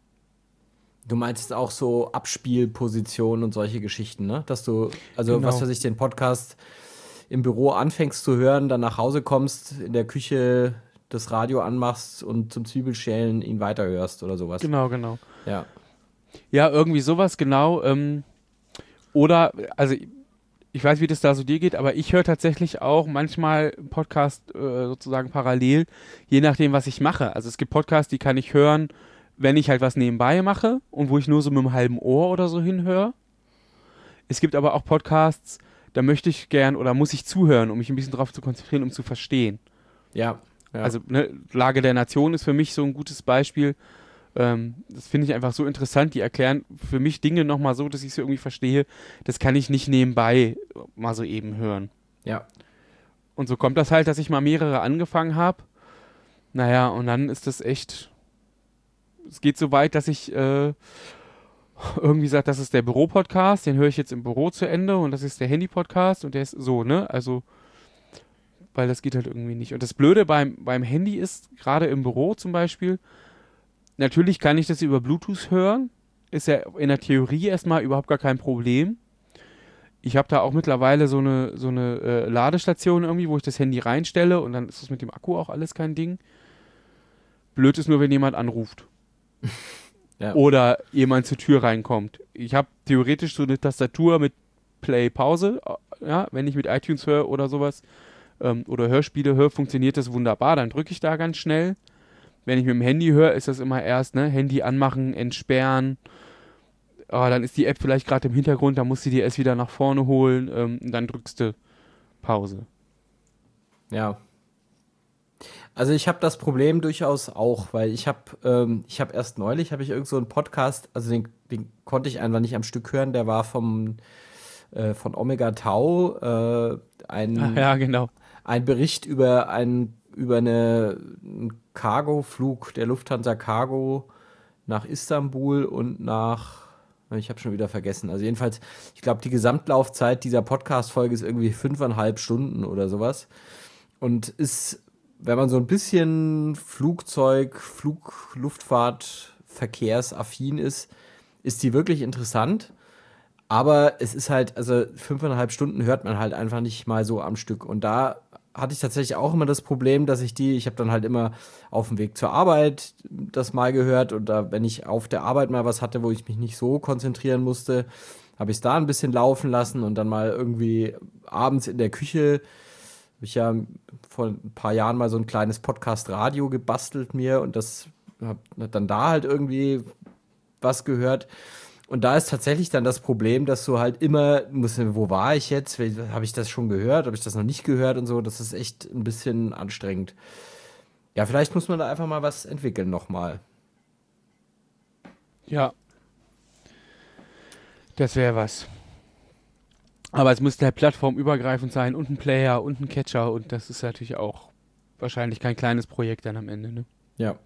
Du meinst auch so Abspielpositionen und solche Geschichten, ne? Dass du, also Genau. was weiß ich, den Podcast im Büro anfängst zu hören, dann nach Hause kommst, in der Küche das Radio anmachst und zum Zwiebelschälen ihn weiterhörst oder sowas. Genau, genau. Ja. Ja, irgendwie sowas, genau. Ähm, oder, also ich weiß, wie das da so dir geht, aber ich höre tatsächlich auch manchmal einen Podcast äh, sozusagen parallel, je nachdem, was ich mache. Also es gibt Podcasts, die kann ich hören, wenn ich halt was nebenbei mache und wo ich nur so mit einem halben Ohr oder so hinhöre. Es gibt aber auch Podcasts, da möchte ich gern oder muss ich zuhören, um mich ein bisschen drauf zu konzentrieren, um zu verstehen. Ja. ja. Also ne, Lage der Nation ist für mich so ein gutes Beispiel. Ähm, das finde ich einfach so interessant. Die erklären für mich Dinge nochmal so, dass ich sie irgendwie verstehe. Das kann ich nicht nebenbei mal so eben hören. ja. Und so kommt das halt, dass ich mal mehrere angefangen habe. Naja, und dann ist das echt... Es geht so weit, dass ich äh, irgendwie sage, das ist der Büro-Podcast, den höre ich jetzt im Büro zu Ende und das ist der Handy-Podcast und der ist so, ne? Also, weil das geht halt irgendwie nicht. Und das Blöde beim, beim Handy ist, gerade im Büro zum Beispiel, natürlich kann ich das über Bluetooth hören, ist ja in der Theorie erstmal überhaupt gar kein Problem. Ich habe da auch mittlerweile so eine, so eine äh, Ladestation irgendwie, wo ich das Handy reinstelle und dann ist das mit dem Akku auch alles kein Ding. Blöd ist nur, wenn jemand anruft. Ja. Oder jemand zur Tür reinkommt. Ich habe theoretisch so eine Tastatur mit Play, Pause, ja, wenn ich mit iTunes höre oder sowas ähm, oder Hörspiele höre, funktioniert das wunderbar, dann drücke ich da ganz schnell. Wenn ich mit dem Handy höre, ist das immer erst, ne, Handy anmachen, entsperren, oh, dann ist die App vielleicht gerade im Hintergrund, dann musst du die erst wieder nach vorne holen, ähm, und dann drückst du Pause. Ja. Also ich habe das Problem durchaus auch, weil ich habe ähm, ich habe erst neulich, habe ich irgend so einen Podcast, also den, den konnte ich einfach nicht am Stück hören, der war vom äh, von Omega Tau, äh, ein, Ach, ja, genau. ein Bericht über, ein, über eine, einen Cargo-Flug der Lufthansa Cargo nach Istanbul und nach, ich habe schon wieder vergessen. Also jedenfalls, ich glaube, die Gesamtlaufzeit dieser Podcast-Folge ist irgendwie fünfeinhalb Stunden oder sowas. Und ist, wenn man so ein bisschen Flugzeug, Flug, Luftfahrt, verkehrsaffin ist, ist die wirklich interessant. Aber es ist halt, also fünfeinhalb Stunden hört man halt einfach nicht mal so am Stück. Und da hatte ich tatsächlich auch immer das Problem, dass ich die, ich habe dann halt immer auf dem Weg zur Arbeit das mal gehört. Oder wenn ich auf der Arbeit mal was hatte, wo ich mich nicht so konzentrieren musste, habe ich es da ein bisschen laufen lassen und dann mal irgendwie abends in der Küche, habe ich ja vor ein paar Jahren mal so ein kleines Podcast-Radio gebastelt mir und das habe dann da halt irgendwie was gehört. Und da ist tatsächlich dann das Problem, dass du halt immer, musst, wo war ich jetzt? Habe ich das schon gehört? Habe ich das noch nicht gehört und so? Das ist echt ein bisschen anstrengend. Ja, vielleicht muss man da einfach mal was entwickeln nochmal. Ja. Das wäre was. Aber es müsste halt plattformübergreifend sein und ein Player und ein Catcher und das ist natürlich auch wahrscheinlich kein kleines Projekt dann am Ende, ne? Ja.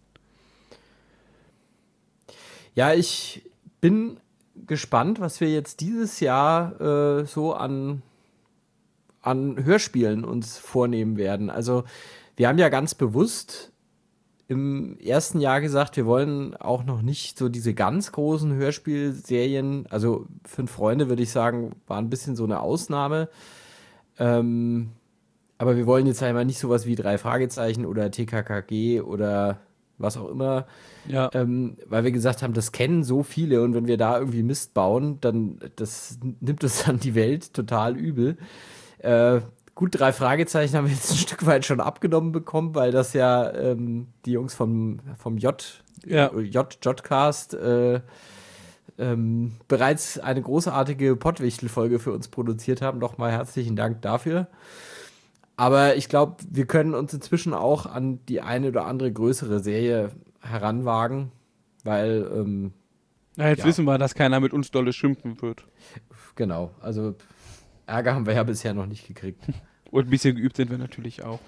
Ja, ich bin gespannt, was wir jetzt dieses Jahr äh, so an, an Hörspielen uns vornehmen werden. Also wir haben ja ganz bewusst im ersten Jahr gesagt, wir wollen auch noch nicht so diese ganz großen Hörspielserien, also Fünf Freunde, würde ich sagen, war ein bisschen so eine Ausnahme. Ähm, aber wir wollen jetzt einmal nicht sowas wie Drei Fragezeichen oder T K K G oder was auch immer, Ja. ähm, weil wir gesagt haben, das kennen so viele und wenn wir da irgendwie Mist bauen, dann das nimmt uns dann die Welt total übel. Äh, gut, Drei Fragezeichen haben wir jetzt ein Stück weit schon abgenommen bekommen, weil das ja ähm, die Jungs vom, vom J, Ja. J, Jcast äh, ähm, bereits eine großartige Pottwichtel-Folge für uns produziert haben. Nochmal herzlichen Dank dafür. Aber ich glaube, wir können uns inzwischen auch an die eine oder andere größere Serie heranwagen, weil, ähm, Na, jetzt Ja. wissen wir, dass keiner mit uns dolle schimpfen wird. genau, also Ärger haben wir ja bisher noch nicht gekriegt. Und ein bisschen geübt sind wir natürlich auch.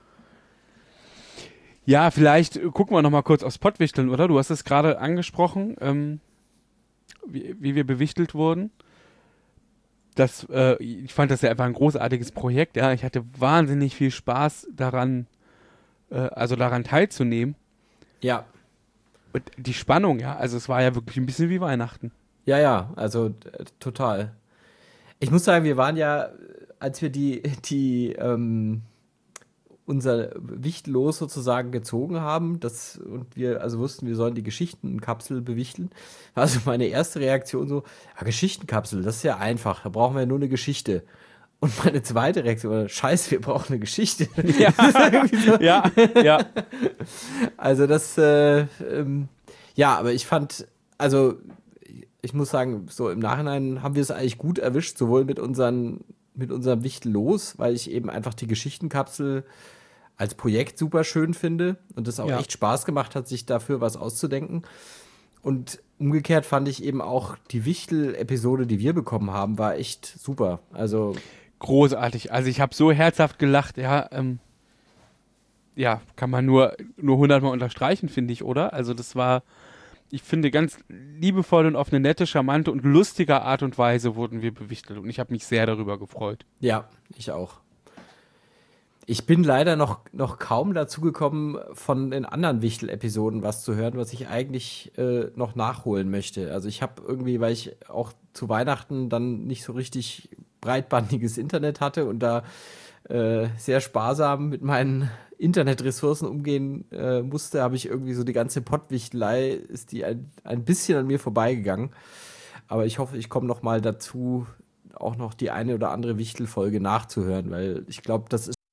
Ja, vielleicht äh, gucken wir noch mal kurz aufs Pottwichteln, oder? Du hast es gerade angesprochen, ähm, wie, wie wir bewichtelt wurden. Das, äh, ich fand das ja einfach ein großartiges Projekt. Ja, ich hatte wahnsinnig viel Spaß daran, äh, also daran teilzunehmen. Ja, Und die Spannung, ja, also es war ja wirklich ein bisschen wie Weihnachten. ja, ja, also äh, total. Ich muss sagen, wir waren ja, als wir die, die, ähm, unser Wichtellos sozusagen gezogen haben, das, und wir also wussten, wir sollen die Geschichtenkapsel bewichteln, war also meine erste Reaktion so, ja, Geschichtenkapsel, das ist ja einfach, da brauchen wir nur eine Geschichte. Und meine zweite Reaktion war, scheiße, wir brauchen eine Geschichte. Ja, ja, ja. Also das, äh, ähm, ja, aber ich fand, also ich muss sagen, so im Nachhinein haben wir es eigentlich gut erwischt, sowohl mit unseren, mit unserem Wichtellos, weil ich eben einfach die Geschichtenkapsel als Projekt super schön finde und es auch Ja. echt Spaß gemacht hat, sich dafür was auszudenken. Und umgekehrt fand ich eben auch die Wichtel-Episode, die wir bekommen haben, war echt super. Also Großartig. Also ich habe so herzhaft gelacht, ja, ähm, ja, kann man nur, nur hundertmal unterstreichen, finde ich, oder? Also das war, ich finde, ganz liebevoll und auf eine nette, charmante und lustige Art und Weise wurden wir bewichtelt und ich habe mich sehr darüber gefreut. ja, ich auch. Ich bin leider noch, noch kaum dazu gekommen, von den anderen Wichtel-Episoden was zu hören, was ich eigentlich äh, noch nachholen möchte. Also ich habe irgendwie, weil ich auch zu Weihnachten dann nicht so richtig breitbandiges Internet hatte und da äh, sehr sparsam mit meinen Internetressourcen umgehen äh, musste, habe ich irgendwie so die ganze Pottwichtelei, ist die ein, ein bisschen an mir vorbeigegangen. Aber ich hoffe, ich komme noch mal dazu, auch noch die eine oder andere Wichtel-Folge nachzuhören, weil ich glaube, das ist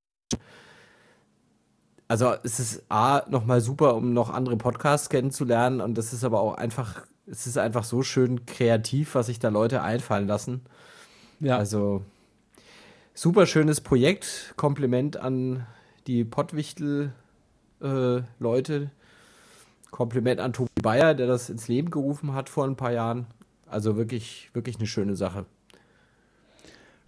also es ist A, nochmal super, um noch andere Podcasts kennenzulernen und das ist aber auch einfach, es ist einfach so schön kreativ, was sich da Leute einfallen lassen. Ja, Also super schönes Projekt, Kompliment an die Pottwichtel äh, Leute, Kompliment an Tobi Bayer, der das ins Leben gerufen hat vor ein paar Jahren. Also wirklich, wirklich eine schöne Sache.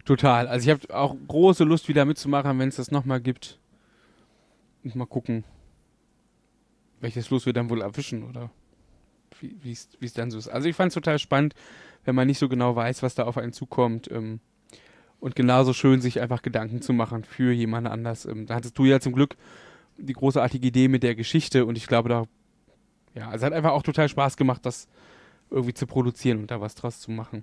Total. Also ich habe auch große Lust, wieder mitzumachen, wenn es das nochmal gibt. Und mal gucken, welches Los wir dann wohl erwischen oder wie es dann so ist. Also ich fand es total spannend, wenn man nicht so genau weiß, was da auf einen zukommt. Ähm, und genauso schön, sich einfach Gedanken zu machen für jemand anders. Ähm, da hattest du ja zum Glück die großartige Idee mit der Geschichte und ich glaube, da, ja, es hat einfach auch total Spaß gemacht, das irgendwie zu produzieren und da was draus zu machen.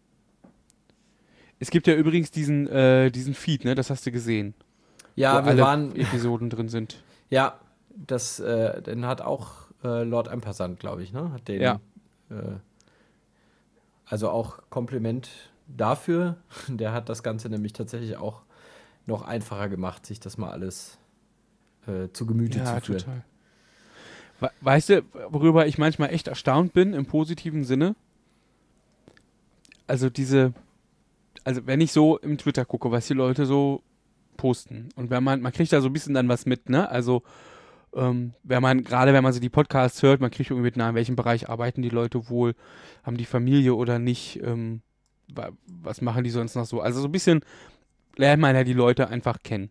Es gibt ja übrigens diesen, äh, diesen Feed, ne? Das hast du gesehen. Ja, wo wir alle waren, Episoden drin sind. ja, das, äh, den hat auch äh, Lord Ampassant, glaube ich, ne? Hat den, Ja. äh, also auch Kompliment dafür. Der hat das Ganze nämlich tatsächlich auch noch einfacher gemacht, sich das mal alles äh, zu Gemüte Ja, zu führen. total. We weißt du, worüber ich manchmal echt erstaunt bin, im positiven Sinne? Also diese, also wenn ich so im Twitter gucke, was die Leute so posten und wenn man, man kriegt da so ein bisschen dann was mit, ne? Also ähm, wenn man, gerade wenn man so die Podcasts hört, man kriegt irgendwie mit, na, in welchem Bereich arbeiten die Leute wohl, haben die Familie oder nicht, ähm, wa was machen die sonst noch so? Also so ein bisschen lernt man ja die Leute einfach kennen.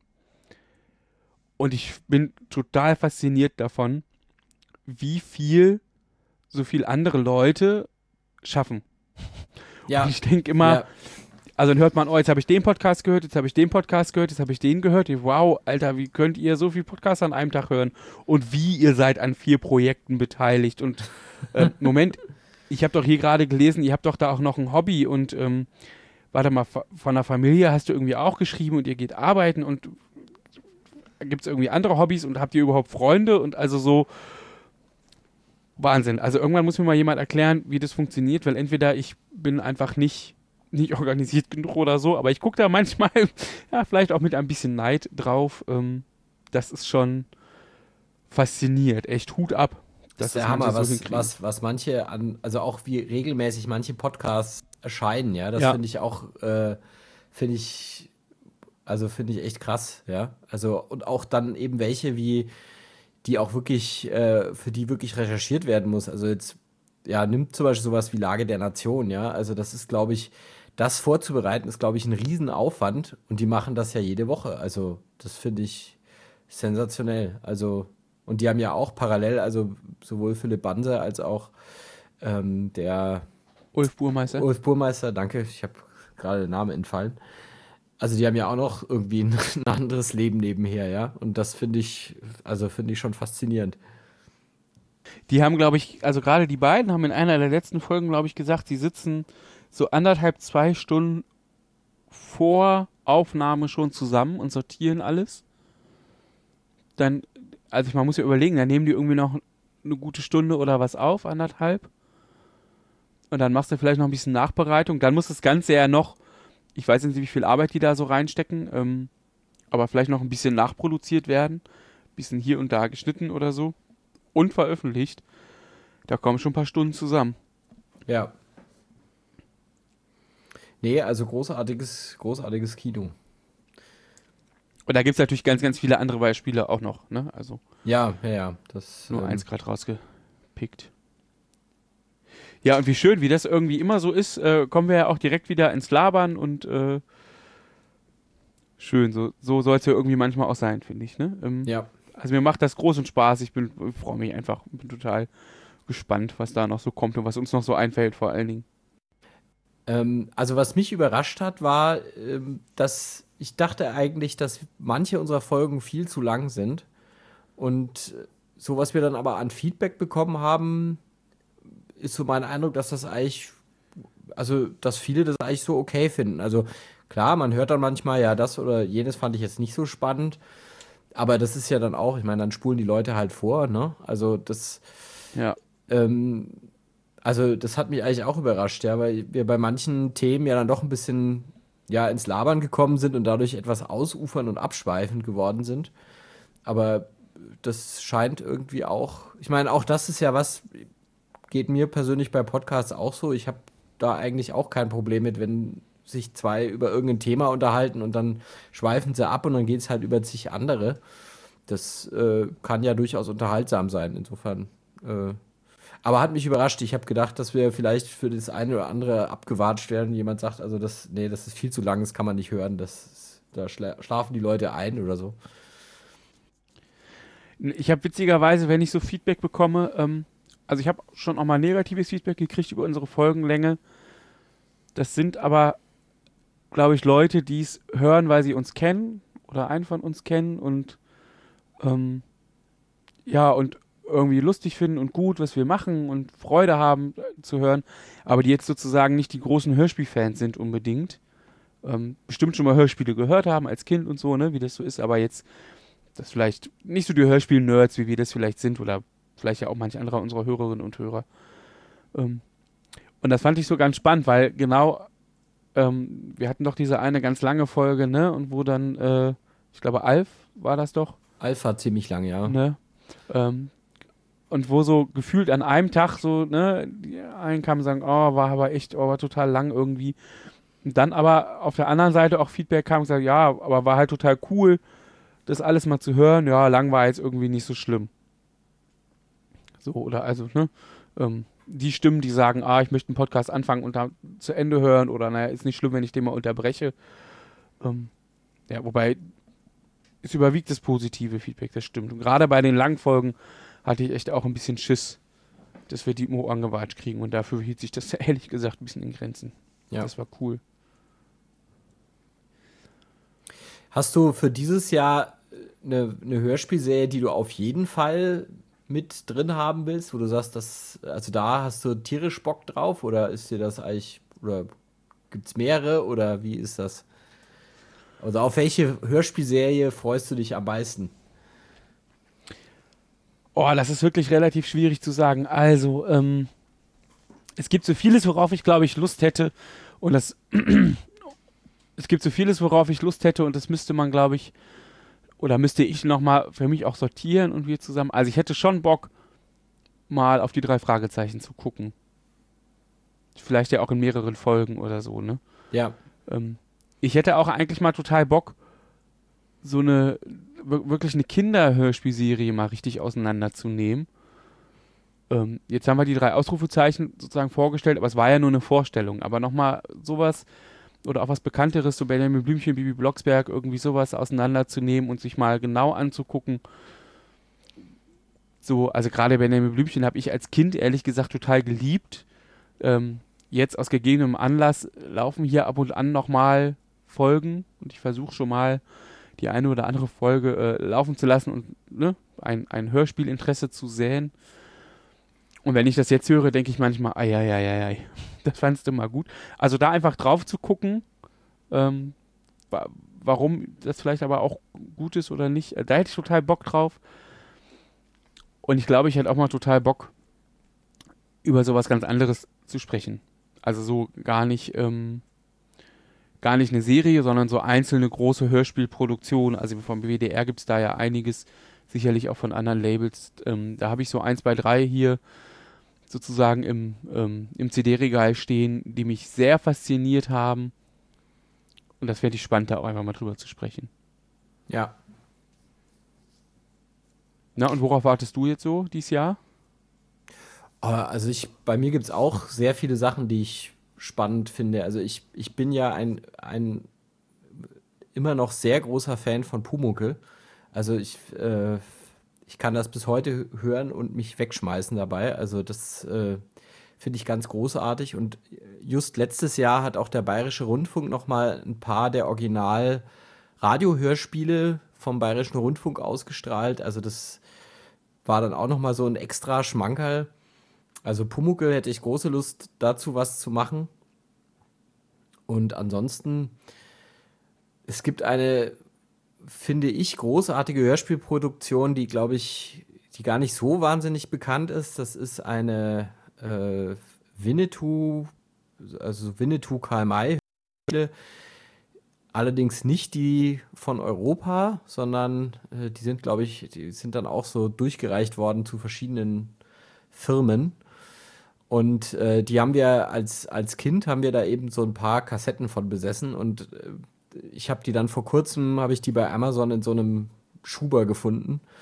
Und ich bin total fasziniert davon, wie viel so viel andere Leute schaffen. Ja, Und ich denke immer, ja, also dann hört man, oh, jetzt habe ich den Podcast gehört, jetzt habe ich den Podcast gehört, jetzt habe ich den gehört. Wow, Alter, wie könnt ihr so viel Podcasts an einem Tag hören? Und wie ihr seid an vier Projekten beteiligt. Und äh, Moment, ich habe doch hier gerade gelesen, ihr habt doch da auch noch ein Hobby und ähm, warte mal, von der Familie hast du irgendwie auch geschrieben und ihr geht arbeiten und gibt es irgendwie andere Hobbys und habt ihr überhaupt Freunde? Und also so Wahnsinn. Also irgendwann muss mir mal jemand erklären, wie das funktioniert, weil entweder ich bin einfach nicht, nicht organisiert genug oder so, aber ich gucke da manchmal, ja, vielleicht auch mit ein bisschen Neid drauf. Ähm, das ist schon fasziniert. Echt Hut ab. das ist dass der das manche Hammer, so was, hinkriegen. was, was manche an, also auch wie regelmäßig manche Podcasts erscheinen, ja, das Ja. finde ich auch, äh, finde ich, also finde ich echt krass, ja. Also, und auch dann eben welche, wie, die auch wirklich, äh, für die wirklich recherchiert werden muss. Also jetzt, ja, nimmt zum Beispiel sowas wie Lage der Nation, ja. Also das ist, glaube ich, das vorzubereiten, ist, glaube ich, ein Riesenaufwand und die machen das ja jede Woche. Also das finde ich sensationell. Also, und die haben ja auch parallel, also sowohl Philipp Banse als auch ähm, der Ulf Burmeister. Ulf Burmeister, danke, ich habe gerade den Namen entfallen. Also die haben ja auch noch irgendwie ein, ein anderes Leben nebenher, ja. Und das finde ich, also finde ich schon faszinierend. Die haben, glaube ich, also gerade die beiden haben in einer der letzten Folgen, glaube ich, gesagt, sie sitzen so anderthalb, zwei Stunden vor Aufnahme schon zusammen und sortieren alles. Dann, also ich, man muss ja überlegen, dann nehmen die irgendwie noch eine gute Stunde oder was auf, anderthalb. Und dann machst du vielleicht noch ein bisschen Nachbereitung. Dann muss das Ganze ja noch, ich weiß nicht, wie viel Arbeit die da so reinstecken, ähm, aber vielleicht noch ein bisschen nachproduziert werden. Ein bisschen hier und da geschnitten oder so. Und veröffentlicht. Da kommen schon ein paar Stunden zusammen. Ja. Nee, also großartiges, großartiges Kino. Und da gibt es natürlich ganz, ganz viele andere Beispiele auch noch. Ne? Also Ja, ja, ja. Das, nur ähm, eins gerade rausgepickt. Ja, und wie schön, wie das irgendwie immer so ist, äh, kommen wir ja auch direkt wieder ins Labern und äh, schön, so, so soll es ja irgendwie manchmal auch sein, finde ich. Ne? Ähm, ja. Also mir macht das großen Spaß, ich bin, ich freue mich einfach, bin total gespannt, was da noch so kommt und was uns noch so einfällt vor allen Dingen. Ähm, also was mich überrascht hat, war, ähm, dass ich dachte eigentlich, dass manche unserer Folgen viel zu lang sind. Und so, was wir dann aber an Feedback bekommen haben, ist so mein Eindruck, dass das eigentlich, also dass viele das eigentlich so okay finden. Also klar, man hört dann manchmal, ja, das oder jenes fand ich jetzt nicht so spannend. Aber das ist ja dann auch, ich meine, dann spulen die Leute halt vor, ne? Also das, Ja, ähm, also das hat mich eigentlich auch überrascht, ja, weil wir bei manchen Themen ja dann doch ein bisschen, ja, ins Labern gekommen sind und dadurch etwas ausufern und abschweifend geworden sind. Aber das scheint irgendwie auch, ich meine, auch das ist ja was, geht mir persönlich bei Podcasts auch so. Ich habe da eigentlich auch kein Problem mit, wenn sich zwei über irgendein Thema unterhalten und dann schweifen sie ab und dann geht es halt über zig andere. Das äh, kann ja durchaus unterhaltsam sein, insofern. Äh, Aber hat mich überrascht. Ich habe gedacht, dass wir vielleicht für das eine oder andere abgewatscht werden. Jemand sagt, also das, nee, das ist viel zu lang, das kann man nicht hören. Das ist, da schla schlafen die Leute ein oder so. Ich habe witzigerweise, wenn ich so Feedback bekomme, ähm, also ich habe schon auch mal negatives Feedback gekriegt über unsere Folgenlänge. Das sind aber, glaube ich, Leute, die es hören, weil sie uns kennen oder einen von uns kennen und ähm, ja, und irgendwie lustig finden und gut, was wir machen und Freude haben äh, zu hören, aber die jetzt sozusagen nicht die großen Hörspielfans sind unbedingt. Ähm, bestimmt schon mal Hörspiele gehört haben als Kind und so, ne, wie das so ist, aber jetzt das vielleicht nicht so die Hörspiel-Nerds, wie wir das vielleicht sind oder vielleicht ja auch manche andere unserer Hörerinnen und Hörer. Ähm, und das fand ich so ganz spannend, weil genau, ähm, wir hatten doch diese eine ganz lange Folge, ne, und wo dann, äh, ich glaube, Alf war das doch, Alpha ziemlich lang, ja. ne, ähm, und wo so gefühlt an einem Tag so, ne, die einen kamen und sagen, oh, war aber echt, oh, war total lang irgendwie. Und dann aber auf der anderen Seite auch Feedback kam und gesagt, ja, aber war halt total cool, das alles mal zu hören. Ja, lang war jetzt irgendwie nicht so schlimm. So, oder also, ne, ähm, die Stimmen, die sagen, ah, ich möchte einen Podcast anfangen und da zu Ende hören oder naja, ist nicht schlimm, wenn ich den mal unterbreche. Ähm, ja, wobei es überwiegt das positive Feedback, das stimmt. Und gerade bei den Langfolgen hatte ich echt auch ein bisschen Schiss, dass wir die Mo angewatscht kriegen und dafür hielt sich das ehrlich gesagt ein bisschen in Grenzen. Ja. Das war cool. Hast du für dieses Jahr eine, eine Hörspielserie, die du auf jeden Fall mit drin haben willst, wo du sagst, dass, also da hast du tierisch Bock drauf oder ist dir das eigentlich, oder gibt es mehrere oder wie ist das? Also auf welche Hörspielserie freust du dich am meisten? Oh, das ist wirklich relativ schwierig zu sagen. Also, ähm, es gibt so vieles, worauf ich, glaube ich, Lust hätte. Und das, es gibt so vieles, worauf ich Lust hätte. Und das müsste man, glaube ich, oder müsste ich nochmal für mich auch sortieren und wir zusammen. Also, ich hätte schon Bock, mal auf die drei Fragezeichen zu gucken. Vielleicht ja auch in mehreren Folgen oder so, ne? Ja, Ähm, ich hätte auch eigentlich mal total Bock, so eine, wir- wirklich eine Kinderhörspielserie mal richtig auseinanderzunehmen. Ähm, jetzt haben wir die drei Ausrufezeichen sozusagen vorgestellt, aber es war ja nur eine Vorstellung. Aber nochmal sowas oder auch was Bekannteres, so Benjamin Blümchen, Bibi Blocksberg, irgendwie sowas auseinanderzunehmen und sich mal genau anzugucken. So, also gerade Benjamin Blümchen habe ich als Kind ehrlich gesagt total geliebt. Ähm, jetzt aus gegebenem Anlass laufen hier ab und an nochmal Folgen und ich versuche schon mal die eine oder andere Folge äh, laufen zu lassen und ne, ein, ein Hörspielinteresse zu säen. Und wenn ich das jetzt höre, denke ich manchmal, ei, ei, ei, ei, das fandst du mal gut. Also da einfach drauf zu gucken, ähm, wa warum das vielleicht aber auch gut ist oder nicht, äh, da hätte ich total Bock drauf. Und ich glaube, ich hätte auch mal total Bock, über sowas ganz anderes zu sprechen. Also so gar nicht, ähm, gar nicht eine Serie, sondern so einzelne große Hörspielproduktionen. Also vom B W D R gibt es da ja einiges, sicherlich auch von anderen Labels. Ähm, da habe ich so eins, zwei, drei hier sozusagen im, ähm, im C D-Regal stehen, die mich sehr fasziniert haben. Und das fände ich spannend, da auch einfach mal drüber zu sprechen. ja. Na, und worauf wartest du jetzt so dieses Jahr? Aber also ich, bei mir gibt es auch sehr viele Sachen, die ich spannend finde. Also ich, ich bin ja ein, ein immer noch sehr großer Fan von Pumuckl. Also ich, äh, ich kann das bis heute hören und mich wegschmeißen dabei. Also das äh, finde ich ganz großartig. Und just letztes Jahr hat auch der Bayerische Rundfunk noch mal ein paar der Original-Radiohörspiele vom Bayerischen Rundfunk ausgestrahlt. Also das war dann auch noch mal so ein extra Schmankerl. Also Pumuckl hätte ich große Lust dazu was zu machen. Und ansonsten, es gibt eine, finde ich, großartige Hörspielproduktion, die, glaube ich, die gar nicht so wahnsinnig bekannt ist. Das ist eine äh, Winnetou, also Winnetou Karl May, allerdings nicht die von Europa, sondern äh, die sind, glaube ich, die sind dann auch so durchgereicht worden zu verschiedenen Firmen. Und äh, die haben wir als, als Kind, haben wir da eben so ein paar Kassetten von besessen. Und äh, ich habe die dann vor kurzem, habe ich die bei Amazon in so einem Schuber gefunden.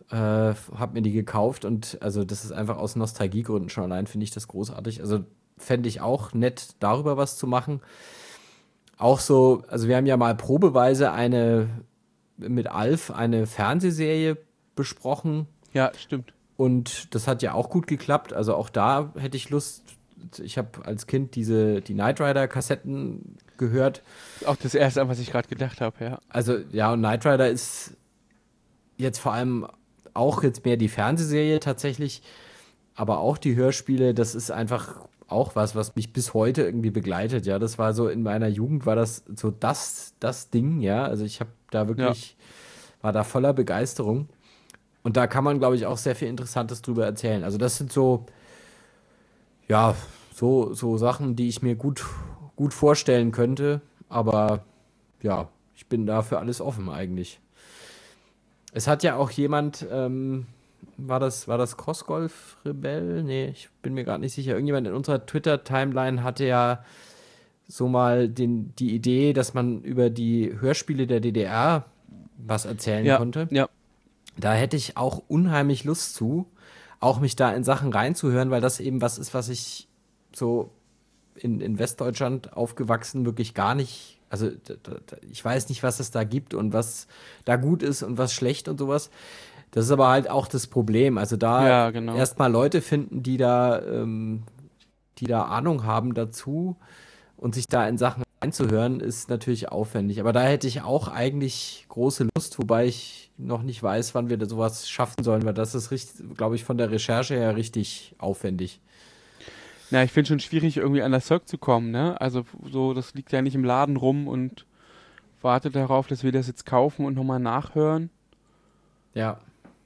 Äh, hab mir die gekauft und also das ist einfach aus Nostalgiegründen schon allein, finde ich das großartig. Also fände ich auch nett, darüber was zu machen. Auch so, also wir haben ja mal probeweise eine mit Alf eine Fernsehserie besprochen Ja, stimmt. und das hat ja auch gut geklappt. Also auch da hätte ich Lust. Ich habe als Kind diese die Knight Rider Kassetten gehört. Auch das erste, an was ich gerade gedacht habe, ja. Also ja, und Knight Rider ist jetzt vor allem auch jetzt mehr die Fernsehserie tatsächlich, aber auch die Hörspiele, das ist einfach auch was, was mich bis heute irgendwie begleitet. Ja, das war so in meiner Jugend war das so das das Ding, ja. Also ich habe da Ja. wirklich war da voller Begeisterung und da kann man, glaube ich, auch sehr viel Interessantes drüber erzählen. Also das sind so ja, so so Sachen, die ich mir gut gut vorstellen könnte, aber ja, ich bin da für alles offen eigentlich. Es hat ja auch jemand, ähm, war das, war das Crossgolf Rebell? Nee, ich bin mir gerade nicht sicher. Irgendjemand in unserer Twitter-Timeline hatte ja so mal den, die Idee, dass man über die Hörspiele der D D R was erzählen Ja, konnte. ja. Da hätte ich auch unheimlich Lust zu, auch mich da in Sachen reinzuhören, weil das eben was ist, was ich so in, in Westdeutschland aufgewachsen wirklich gar nicht, also da, da, ich weiß nicht, was es da gibt und was da gut ist und was schlecht und sowas. Das ist aber halt auch das Problem. Also da Ja, genau. erstmal Leute finden, die da, ähm, die da Ahnung haben dazu und sich da in Sachen einzuhören, ist natürlich aufwendig. Aber da hätte ich auch eigentlich große Lust, wobei ich noch nicht weiß, wann wir da sowas schaffen sollen, weil das ist richtig, glaube ich, von der Recherche her richtig aufwendig. Na, ich finde schon schwierig, irgendwie an das Zeug zu kommen, ne? Also so, das liegt ja nicht im Laden rum und wartet darauf, dass wir das jetzt kaufen und nochmal nachhören. Ja.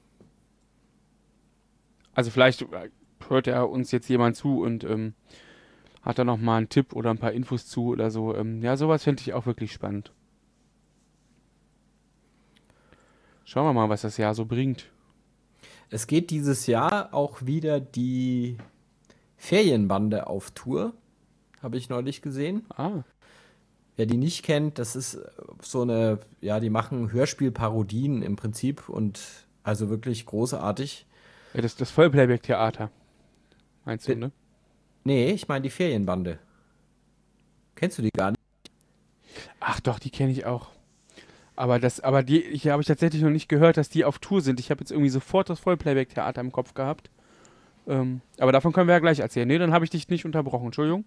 Also vielleicht äh, hört ja uns jetzt jemand zu und ähm, hat da nochmal einen Tipp oder ein paar Infos zu oder so. Ähm, ja, sowas finde ich auch wirklich spannend. Schauen wir mal, was das Jahr so bringt. Es geht dieses Jahr auch wieder die Ferienbande auf Tour, habe ich neulich gesehen. Ah, Wer die nicht kennt, das ist äh, so eine, ja, die machen Hörspielparodien im Prinzip und also wirklich großartig. ja, das, das Vollplayback-Theater, meinst du, Bi- ne? Nee, ich meine die Ferienbande. Kennst du die gar nicht? Ach doch, die kenne ich auch. Aber das, aber die, ich habe ich tatsächlich noch nicht gehört, dass die auf Tour sind. Ich habe jetzt irgendwie sofort das Vollplayback-Theater im Kopf gehabt. Ähm, aber davon können wir ja gleich erzählen. Nee, dann habe ich dich nicht unterbrochen. Entschuldigung.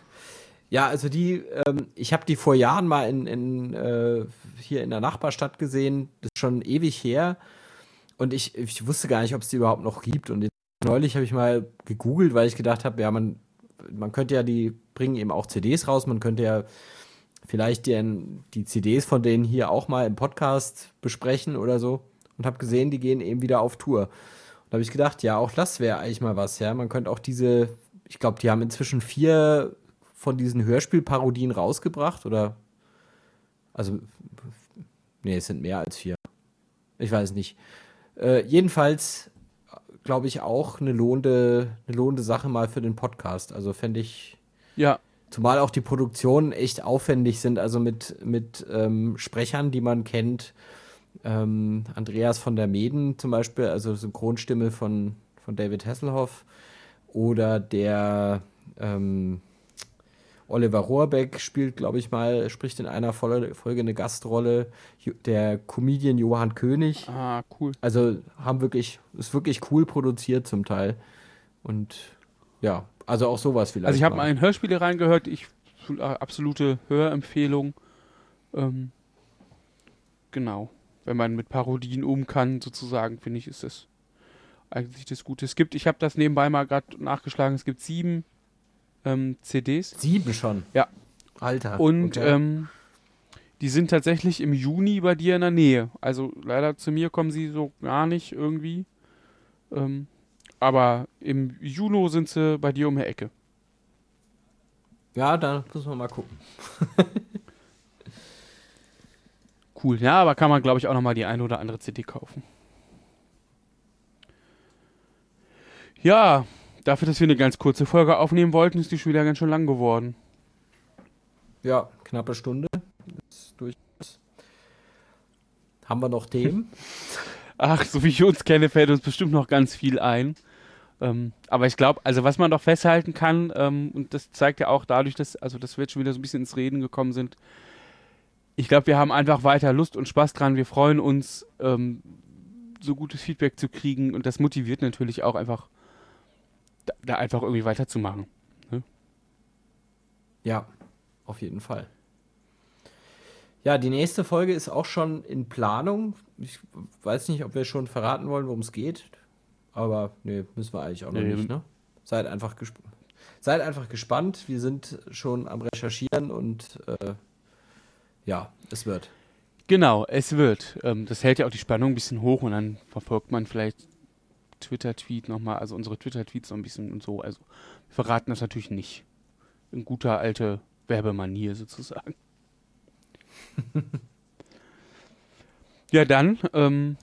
Ja, also die, ähm, ich habe die vor Jahren mal in, in äh, hier in der Nachbarstadt gesehen. Das ist schon ewig her. Und ich, ich wusste gar nicht, ob es die überhaupt noch gibt. Und jetzt, neulich habe ich mal gegoogelt, weil ich gedacht habe, ja, man, man könnte ja, die bringen eben auch C Ds raus. Man könnte ja vielleicht die, die C Ds von denen hier auch mal im Podcast besprechen oder so. Und habe gesehen, die gehen eben wieder auf Tour. Und da habe ich gedacht, ja, auch das wäre eigentlich mal was, ja. Man könnte auch diese, ich glaube, die haben inzwischen vier von diesen Hörspielparodien rausgebracht oder, also, nee, es sind mehr als vier. Ich weiß nicht. Äh, jedenfalls glaube ich auch eine lohnende, eine lohnende Sache mal für den Podcast. Also fände ich, Ja, zumal auch die Produktionen echt aufwendig sind, also mit, mit ähm, Sprechern, die man kennt. Ähm, Andreas von der Meeden zum Beispiel, also Synchronstimme von, von David Hasselhoff. Oder der ähm, Oliver Rohrbeck spielt, glaube ich mal, spricht in einer Folge eine Gastrolle. Jo- Der Comedian Johann König. ah, cool. Also haben wirklich, ist wirklich cool produziert zum Teil. Und ja, also auch sowas vielleicht Also ich habe mal. mal in Hörspiele reingehört. Ich äh, absolute Hörempfehlung. Ähm, genau. Wenn man mit Parodien um kann, sozusagen, finde ich, ist das eigentlich das Gute. Es gibt, ich habe das nebenbei mal gerade nachgeschlagen, es gibt sieben ähm, C Ds. Sieben schon. Ja. Alter. Und Okay. ähm, die sind tatsächlich im Juni bei dir in der Nähe. Also leider zu mir kommen sie so gar nicht irgendwie. Ähm, aber im Juni sind sie bei dir um die Ecke. Ja, da müssen wir mal gucken. Cool. Ja, aber kann man, glaube ich, auch nochmal die eine oder andere C D kaufen. Ja, dafür, dass wir eine ganz kurze Folge aufnehmen wollten, ist die schon wieder ganz schön lang geworden. Ja, knappe Stunde. Ist durch. Haben wir noch Themen? Ach, so wie ich uns kenne, fällt uns bestimmt noch ganz viel ein. Ähm, aber ich glaube, also was man doch festhalten kann, ähm, und das zeigt ja auch dadurch, dass, also dass wir jetzt schon wieder so ein bisschen ins Reden gekommen sind, ich glaube, wir haben einfach weiter Lust und Spaß dran. Wir freuen uns, ähm, so gutes Feedback zu kriegen und das motiviert natürlich auch einfach, da, da einfach irgendwie weiterzumachen. Ne? Ja, auf jeden Fall. Ja, die nächste Folge ist auch schon in Planung. Ich weiß nicht, ob wir schon verraten wollen, worum es geht. Aber nee, müssen wir eigentlich auch noch Nee, nicht, ne? Seid einfach, gesp Seid einfach gespannt. Wir sind schon am Recherchieren und äh, ja, es wird. Genau, es wird. Ähm, das hält ja auch die Spannung ein bisschen hoch und dann verfolgt man vielleicht Twitter-Tweet nochmal, also unsere Twitter-Tweets noch ein bisschen und so. Also wir verraten das natürlich nicht. In guter alte Werbemanier sozusagen. Ja, dann ähm,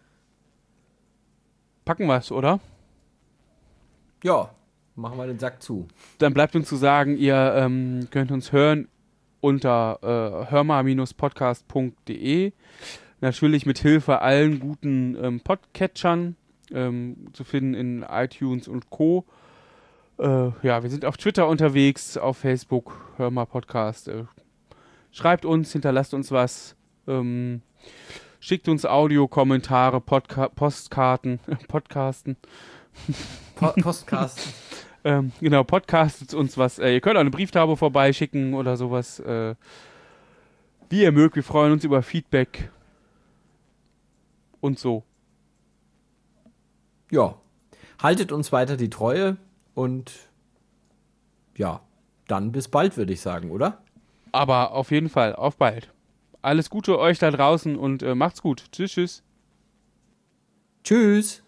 packen wir es, oder? Ja, machen wir den Sack zu. Dann bleibt uns zu sagen, ihr ähm, könnt uns hören unter äh, hörma-podcast punkt de. Natürlich mit Hilfe allen guten ähm, Podcatchern ähm, zu finden in iTunes und Co. Äh, ja, wir sind auf Twitter unterwegs, auf Facebook, Hörma Podcast. Äh, schreibt uns, hinterlasst uns was. Ähm, schickt uns Audiokommentare, Podca Postkarten, Podcasten. Po Postcast. ähm, genau, podcastet uns was. Äh, ihr könnt auch eine Brieftaube vorbeischicken oder sowas. Äh, wie ihr mögt, wir freuen uns über Feedback. Und so. Ja, haltet uns weiter die Treue und ja, dann bis bald, würde ich sagen, oder? Aber auf jeden Fall, auf bald. Alles Gute euch da draußen und äh, macht's gut. Tschüss, tschüss. Tschüss.